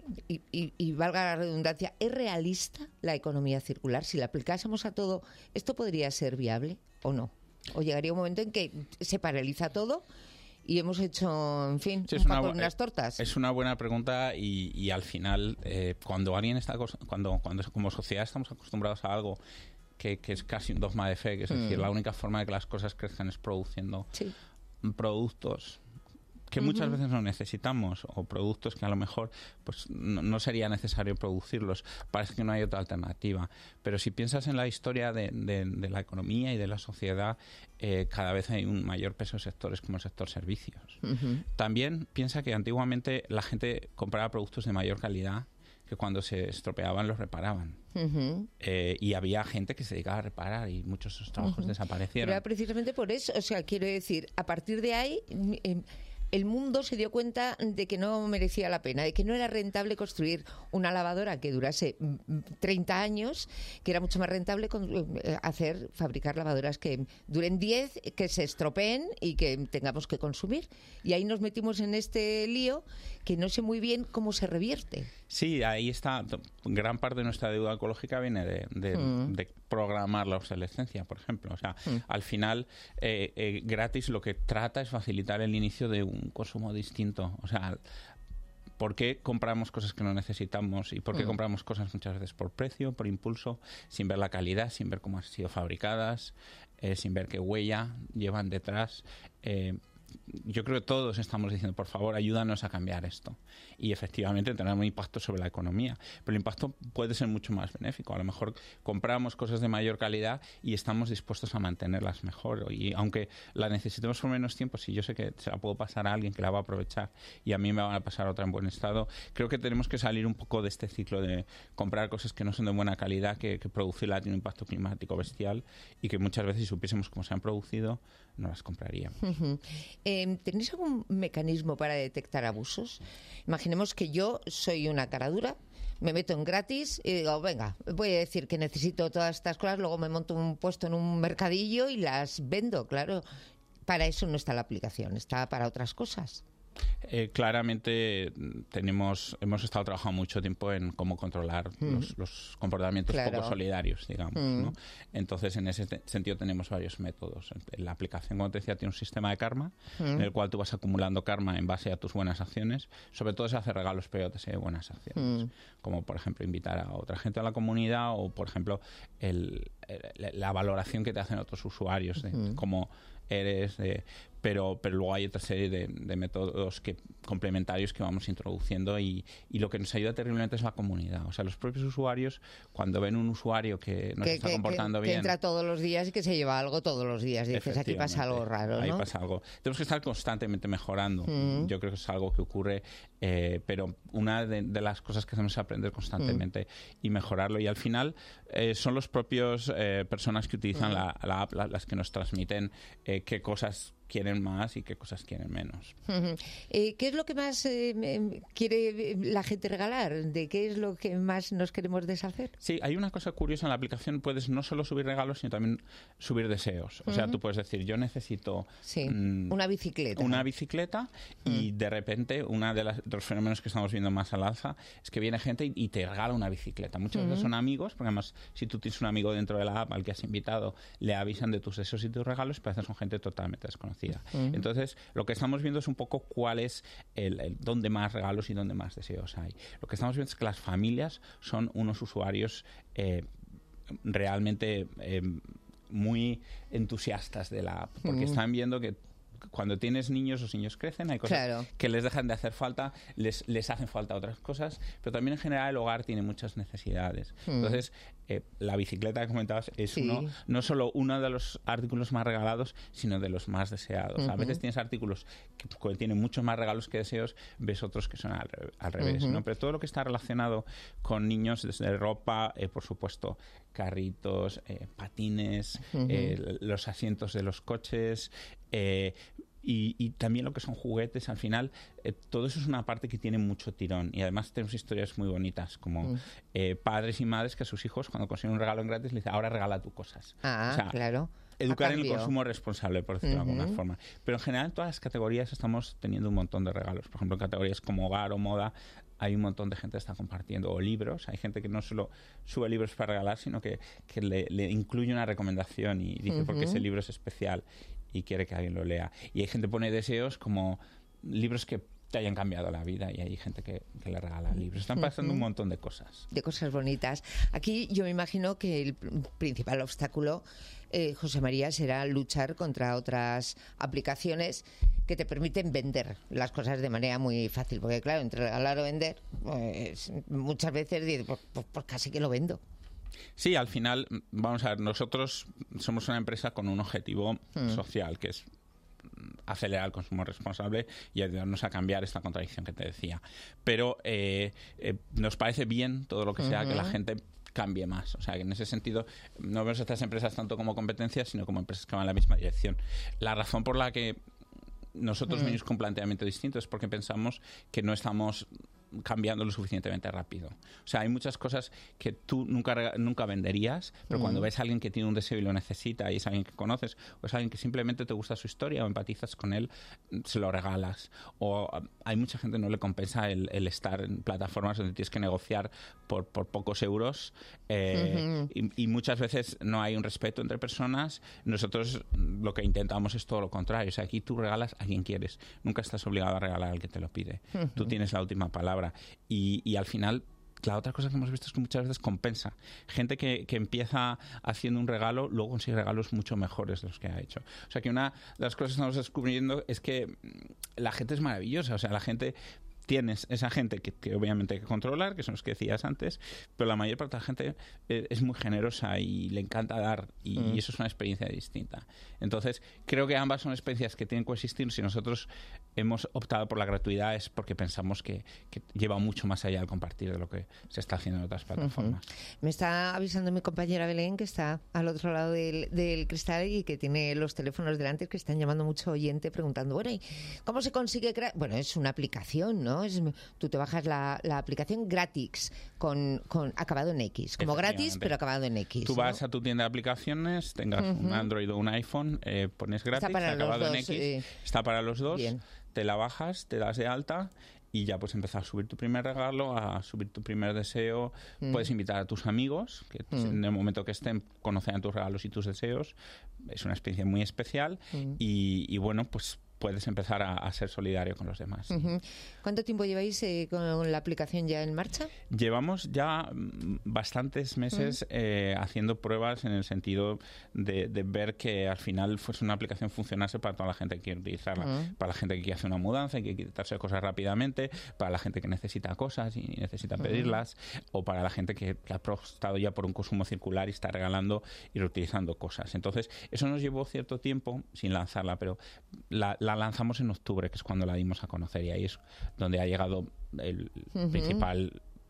y valga la redundancia, ¿es realista la economía circular? Si la aplicásemos a todo, ¿esto podría ser viable o no? ¿O llegaría un momento en que se paraliza todo y hemos hecho, en fin, un pan con unas tortas? Es una buena pregunta y al final, cuando alguien está, cuando como sociedad estamos acostumbrados a algo que es casi un dogma de fe, que es decir, la única forma de que las cosas crezcan es produciendo productos que muchas veces no necesitamos, o productos que a lo mejor pues no sería necesario producirlos. Parece que no hay otra alternativa. Pero si piensas en la historia de la economía y de la sociedad, cada vez hay un mayor peso en sectores como el sector servicios. También piensa que antiguamente la gente compraba productos de mayor calidad, que cuando se estropeaban los reparaban. Y había gente que se dedicaba a reparar y muchos de esos trabajos desaparecieron. Pero era precisamente por eso, o sea, quiero decir, a partir de ahí el mundo se dio cuenta de que no merecía la pena, de que no era rentable construir una lavadora que durase 30 años, que era mucho más rentable fabricar lavadoras que duren 10, que se estropeen y que tengamos que consumir. Y ahí nos metimos en este lío que no sé muy bien cómo se revierte. Sí, ahí está. Gran parte de nuestra deuda ecológica viene de programar la obsolescencia, por ejemplo. O sea, al final, gratis lo que trata es facilitar el inicio de un consumo distinto. O sea, ¿por qué compramos cosas que no necesitamos? ¿Y por qué compramos cosas muchas veces por precio, por impulso, sin ver la calidad, sin ver cómo han sido fabricadas, sin ver qué huella llevan detrás? Yo creo que todos estamos diciendo, por favor, ayúdanos a cambiar esto. Y efectivamente tendrá un impacto sobre la economía. Pero el impacto puede ser mucho más benéfico. A lo mejor compramos cosas de mayor calidad y estamos dispuestos a mantenerlas mejor. Y aunque la necesitemos por menos tiempo, si yo sé que se la puedo pasar a alguien que la va a aprovechar y a mí me van a pasar otra en buen estado, creo que tenemos que salir un poco de este ciclo de comprar cosas que no son de buena calidad, que producirla tiene un impacto climático bestial y que muchas veces, si supiésemos cómo se han producido, no las compraríamos. ¿Tenéis algún mecanismo para detectar abusos? Imaginemos que yo soy una caradura, me meto en gratis y digo, venga, voy a decir que necesito todas estas cosas, luego me monto un puesto en un mercadillo y las vendo, claro. Para eso no está la aplicación, está para otras cosas. Claramente hemos estado trabajando mucho tiempo en cómo controlar los comportamientos poco solidarios, digamos, ¿no? Entonces, en ese sentido tenemos varios métodos. La aplicación, como te decía, tiene un sistema de karma en el cual tú vas acumulando karma en base a tus buenas acciones. Sobre todo se hace regalos periódicos de buenas acciones, como por ejemplo invitar a otra gente a la comunidad o por ejemplo la valoración que te hacen otros usuarios de cómo eres, pero luego hay otra serie de métodos complementarios que vamos introduciendo y lo que nos ayuda terriblemente es la comunidad. O sea, los propios usuarios, cuando ven un usuario que no se está comportando bien, que entra todos los días y que se lleva algo todos los días, dices, aquí pasa algo raro, ¿no? Ahí pasa algo. Tenemos que estar constantemente mejorando. Yo creo que es algo que ocurre, pero una de las cosas que hacemos es aprender constantemente y mejorarlo. Y al final son los propios personas que utilizan la app las que nos transmiten qué cosas quieren más y qué cosas quieren menos. ¿Qué es lo que más quiere la gente regalar? ¿De qué es lo que más nos queremos deshacer? Sí, hay una cosa curiosa en la aplicación. Puedes no solo subir regalos, sino también subir deseos. O sea, tú puedes decir, yo necesito... una bicicleta. Una bicicleta y de repente uno de los fenómenos que estamos viendo más al alza es que viene gente y te regala una bicicleta. Muchas veces son amigos, porque además si tú tienes un amigo dentro de la app al que has invitado, le avisan de tus deseos y tus regalos, pero a veces son gente totalmente desconocida. Entonces, lo que estamos viendo es un poco cuál es dónde más regalos y dónde más deseos hay. Lo que estamos viendo es que las familias son unos usuarios realmente muy entusiastas de la app, porque están viendo que cuando tienes niños, los niños crecen, hay cosas que les dejan de hacer falta, les hacen falta otras cosas, pero también en general el hogar tiene muchas necesidades. Entonces, la bicicleta que comentabas es no solo uno de los artículos más regalados, sino de los más deseados. A veces tienes artículos que tienen muchos más regalos que deseos, ves otros que son al revés, ¿no? Pero todo lo que está relacionado con niños, desde ropa, por supuesto, carritos, patines, los asientos de los coches, y también lo que son juguetes, al final todo eso es una parte que tiene mucho tirón, y además tenemos historias muy bonitas como padres y madres que a sus hijos cuando consiguen un regalo en gratis le dicen, ahora regala tú cosas. O sea, claro. Educar en el consumo responsable, por decirlo de alguna forma. Pero en general en todas las categorías estamos teniendo un montón de regalos. Por ejemplo, en categorías como hogar o moda hay un montón de gente que está compartiendo, o libros. Hay gente que no solo sube libros para regalar, sino que le incluye una recomendación y dice porque ese libro es especial y quiere que alguien lo lea. Y hay gente que pone deseos como libros que te hayan cambiado la vida, y hay gente que le regala libros. Están pasando un montón de cosas. De cosas bonitas. Aquí yo me imagino que el principal obstáculo, José María, será luchar contra otras aplicaciones que te permiten vender las cosas de manera muy fácil. Porque claro, entre regalar o vender, pues, muchas veces dices, pues casi que lo vendo. Sí, al final, vamos a ver, nosotros somos una empresa con un objetivo social, que es acelerar el consumo responsable y ayudarnos a cambiar esta contradicción que te decía. Pero nos parece bien todo lo que sea que la gente cambie más. O sea, que en ese sentido no vemos a estas empresas tanto como competencias, sino como empresas que van en la misma dirección. La razón por la que nosotros venimos con un planteamiento distinto es porque pensamos que no estamos cambiando lo suficientemente rápido. O sea, hay muchas cosas que tú nunca venderías, pero cuando ves a alguien que tiene un deseo y lo necesita, y es alguien que conoces, o es alguien que simplemente te gusta su historia o empatizas con él, se lo regalas. O hay mucha gente que no le compensa el estar en plataformas donde tienes que negociar por pocos euros, y muchas veces no hay un respeto entre personas. Nosotros lo que intentamos es todo lo contrario. O sea, aquí tú regalas a quien quieres. Nunca estás obligado a regalar al que te lo pide. Tú tienes la última palabra. Y al final, la otra cosa que hemos visto es que muchas veces compensa. Gente que empieza haciendo un regalo, luego consigue regalos mucho mejores de los que ha hecho. O sea que una de las cosas que estamos descubriendo es que la gente es maravillosa. O sea, la gente... Tienes esa gente que obviamente hay que controlar, que son los que decías antes, pero la mayor parte de la gente es muy generosa y le encanta dar, y eso es una experiencia distinta. Entonces, creo que ambas son experiencias que tienen que coexistir. Si nosotros hemos optado por la gratuidad es porque pensamos que lleva mucho más allá al compartir de lo que se está haciendo en otras plataformas. Me está avisando mi compañera Belén, que está al otro lado del cristal y que tiene los teléfonos delante, que están llamando mucho oyente preguntando, bueno, ¿y cómo se consigue crear? Bueno, es una aplicación, ¿no? Tú te bajas la aplicación gratis con acabado en X, como gratis pero acabado en X. Tú vas a tu tienda de aplicaciones, tengas un Android o un iPhone, pones gratis, acabado en X, está para los dos. Bien. Te la bajas, te das de alta y ya puedes empezar a subir tu primer regalo, a subir tu primer deseo. Puedes invitar a tus amigos, que en el momento que estén conocerán tus regalos y tus deseos. Es una experiencia muy especial y bueno, pues puedes empezar a ser solidario con los demás. ¿Cuánto tiempo lleváis con la aplicación ya en marcha? Llevamos ya bastantes meses haciendo pruebas en el sentido de ver que al final fuese una aplicación funcionase para toda la gente que quiere utilizarla. Para la gente que quiere hacer una mudanza y que quiere quitarse cosas rápidamente, para la gente que necesita cosas y necesita pedirlas, o para la gente que ha apostado ya por un consumo circular y está regalando y reutilizando cosas. Entonces, eso nos llevó cierto tiempo sin lanzarla, pero la lanzamos en octubre, que es cuando la dimos a conocer, y ahí es donde ha llegado el principal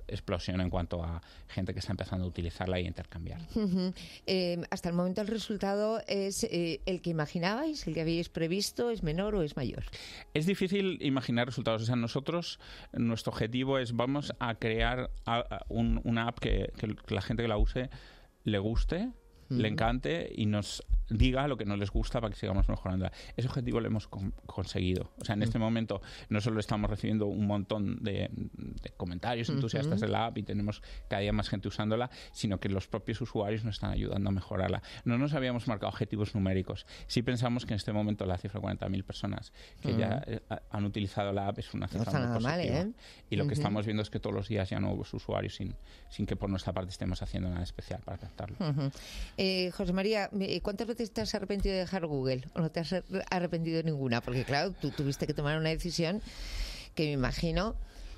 explosión en cuanto a gente que está empezando a utilizarla y a intercambiar. Hasta el momento el resultado es el que imaginabais, el que habíais previsto, ¿es menor o es mayor? Es difícil imaginar resultados. O sea, nosotros, nuestro objetivo es vamos a crear una app que la gente que la use le guste, le encante y nos diga lo que no les gusta para que sigamos mejorando. Ese objetivo lo hemos conseguido. O sea, en este momento no solo estamos recibiendo un montón de comentarios entusiastas de la app y tenemos cada día más gente usándola, sino que los propios usuarios nos están ayudando a mejorarla. No nos habíamos marcado objetivos numéricos. Sí pensamos que en este momento la cifra de 40.000 personas que ya han utilizado la app es una cifra muy positiva. Y lo que estamos viendo es que todos los días ya nuevos usuarios sin que por nuestra parte estemos haciendo nada especial para captarlo. José María, ¿cuántas veces te has arrepentido de dejar Google o no te has arrepentido ninguna? Porque claro, tú tuviste que tomar una decisión que me imagino,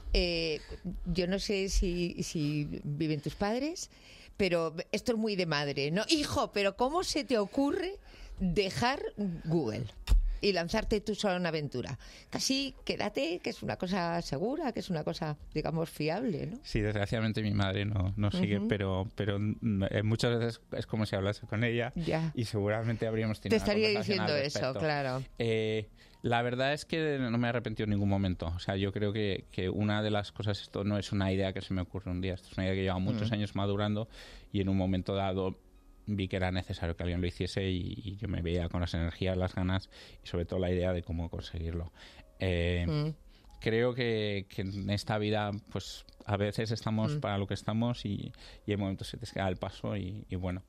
yo no sé si viven tus padres, pero esto es muy de madre, ¿no? Hijo, pero ¿cómo se te ocurre dejar Google y lanzarte tú solo en una aventura? Casi quédate, que es una cosa segura, que es una cosa, digamos, fiable, ¿no? Sí, desgraciadamente mi madre no sigue, pero muchas veces es como si hablase con ella y seguramente habríamos tenido una conversación. Te estaría diciendo eso, claro. La verdad es que no me he arrepentido en ningún momento. O sea, yo creo que una de las cosas, esto no es una idea que se me ocurre un día, esto es una idea que lleva muchos años madurando y en un momento dado vi que era necesario que alguien lo hiciese y yo me veía con las energías, las ganas y sobre todo la idea de cómo conseguirlo. Creo que en esta vida pues a veces estamos para lo que estamos y hay momentos que te queda el paso y bueno,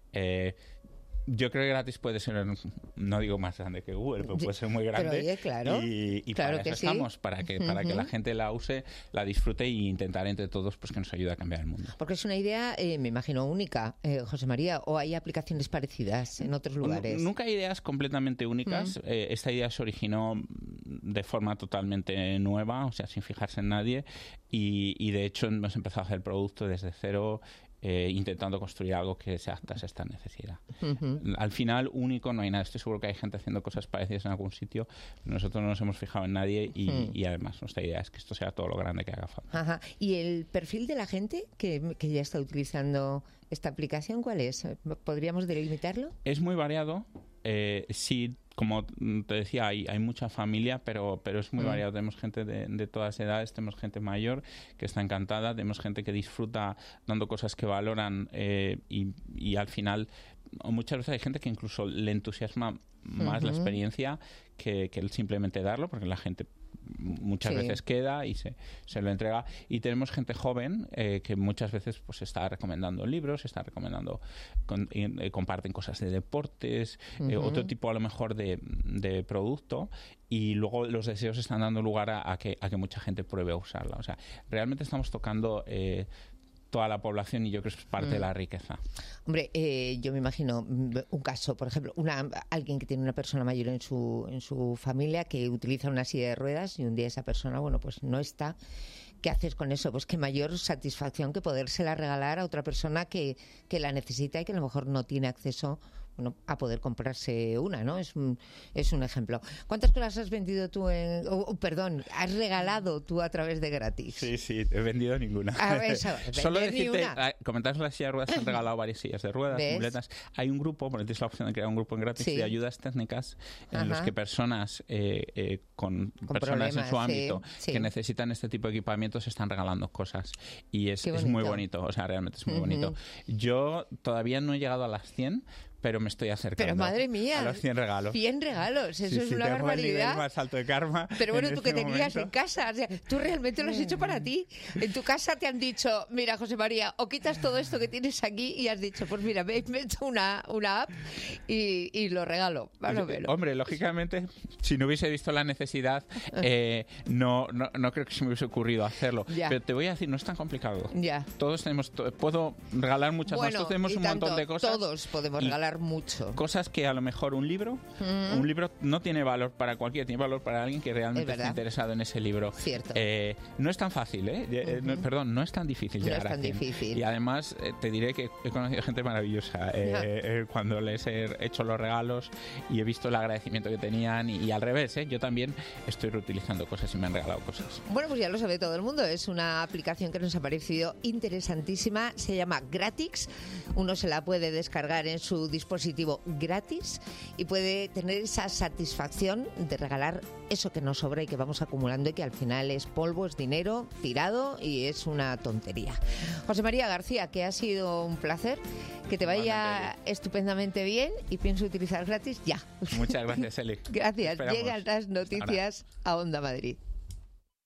yo creo que gratis puede ser, no digo más grande que Google, pero puede ser muy grande. Pero oye, claro, y claro para que eso estamos, para que la gente la use, la disfrute e intentar entre todos pues que nos ayude a cambiar el mundo. Porque es una idea, me imagino, única, José María, o hay aplicaciones parecidas en otros lugares. Nunca hay ideas completamente únicas. Esta idea se originó de forma totalmente nueva, o sea, sin fijarse en nadie, y de hecho hemos empezado a hacer el producto desde cero, intentando construir algo que se adaptase a esta necesidad. Al final, único no hay nada. Estoy seguro que hay gente haciendo cosas parecidas en algún sitio. Nosotros no nos hemos fijado en nadie y además nuestra idea es que esto sea todo lo grande que haga falta. ¿Y el perfil de la gente que ya está utilizando esta aplicación, cuál es? ¿Podríamos delimitarlo? Es muy variado. Sí, como te decía, hay mucha familia, pero es muy variado. Tenemos gente de todas edades, tenemos gente mayor que está encantada, tenemos gente que disfruta dando cosas que valoran y al final muchas veces hay gente que incluso le entusiasma más la experiencia que el simplemente darlo, porque la gente muchas veces queda y se lo entrega, y tenemos gente joven que muchas veces pues está recomendando libros, está recomendando comparten cosas de deportes, otro tipo a lo mejor de producto, y luego los deseos están dando lugar a que mucha gente pruebe a usarla. O sea, realmente estamos tocando toda la población y yo creo que es parte de la riqueza. Hombre, yo me imagino un caso, por ejemplo, alguien que tiene una persona mayor en su familia que utiliza una silla de ruedas y un día esa persona, bueno, pues no está. ¿Qué haces con eso? Pues qué mayor satisfacción que podérsela regalar a otra persona que la necesita y que a lo mejor no tiene acceso a poder comprarse una, ¿no? Es un ejemplo. ¿Cuántas cosas has vendido tú has regalado tú a través de gratis? Sí, he vendido ninguna. Solo decirte, comentaros las sillas de ruedas, han regalado varias sillas de ruedas, completas. Hay un grupo, porque tienes la opción de crear un grupo en gratis de ayudas técnicas en los que personas con personas en su ámbito que necesitan este tipo de equipamientos están regalando cosas. Y es muy bonito, o sea, realmente es muy bonito. Yo todavía no he llegado a las 100, pero me estoy acercando. Pero madre mía, a los 100 regalos. 100 regalos, eso es una barbaridad. El nivel más alto de karma. Pero bueno, tú que tenías en casa, o sea, tú realmente lo has hecho para ti. En tu casa te han dicho, mira, José María, o quitas todo esto que tienes aquí, y has dicho, pues mira, me he hecho una app y lo regalo. Hombre, lógicamente, si no hubiese visto la necesidad, no creo que se me hubiese ocurrido hacerlo. Pero te voy a decir, no es tan complicado. Todos tenemos, puedo regalar muchas más. Todos tenemos un montón de cosas. Todos podemos regalar regalar mucho. Cosas que a lo mejor un libro no tiene valor para cualquiera, tiene valor para alguien que realmente esté interesado en ese libro. Cierto. No es tan fácil, no es tan difícil llegar a 100. Y además te diré que he conocido gente maravillosa cuando les he hecho los regalos y he visto el agradecimiento que tenían y al revés, yo también estoy reutilizando cosas y me han regalado cosas. Bueno, pues ya lo sabe todo el mundo, es una aplicación que nos ha parecido interesantísima, se llama Gratix, uno se la puede descargar en su dispositivo gratis y puede tener esa satisfacción de regalar eso que nos sobra y que vamos acumulando y que al final es polvo, es dinero tirado y es una tontería. José María García, que ha sido un placer, que te vaya estupendamente bien y pienso utilizar gratis ya. Muchas gracias, Eli. Gracias. Llegan las noticias a Onda Madrid.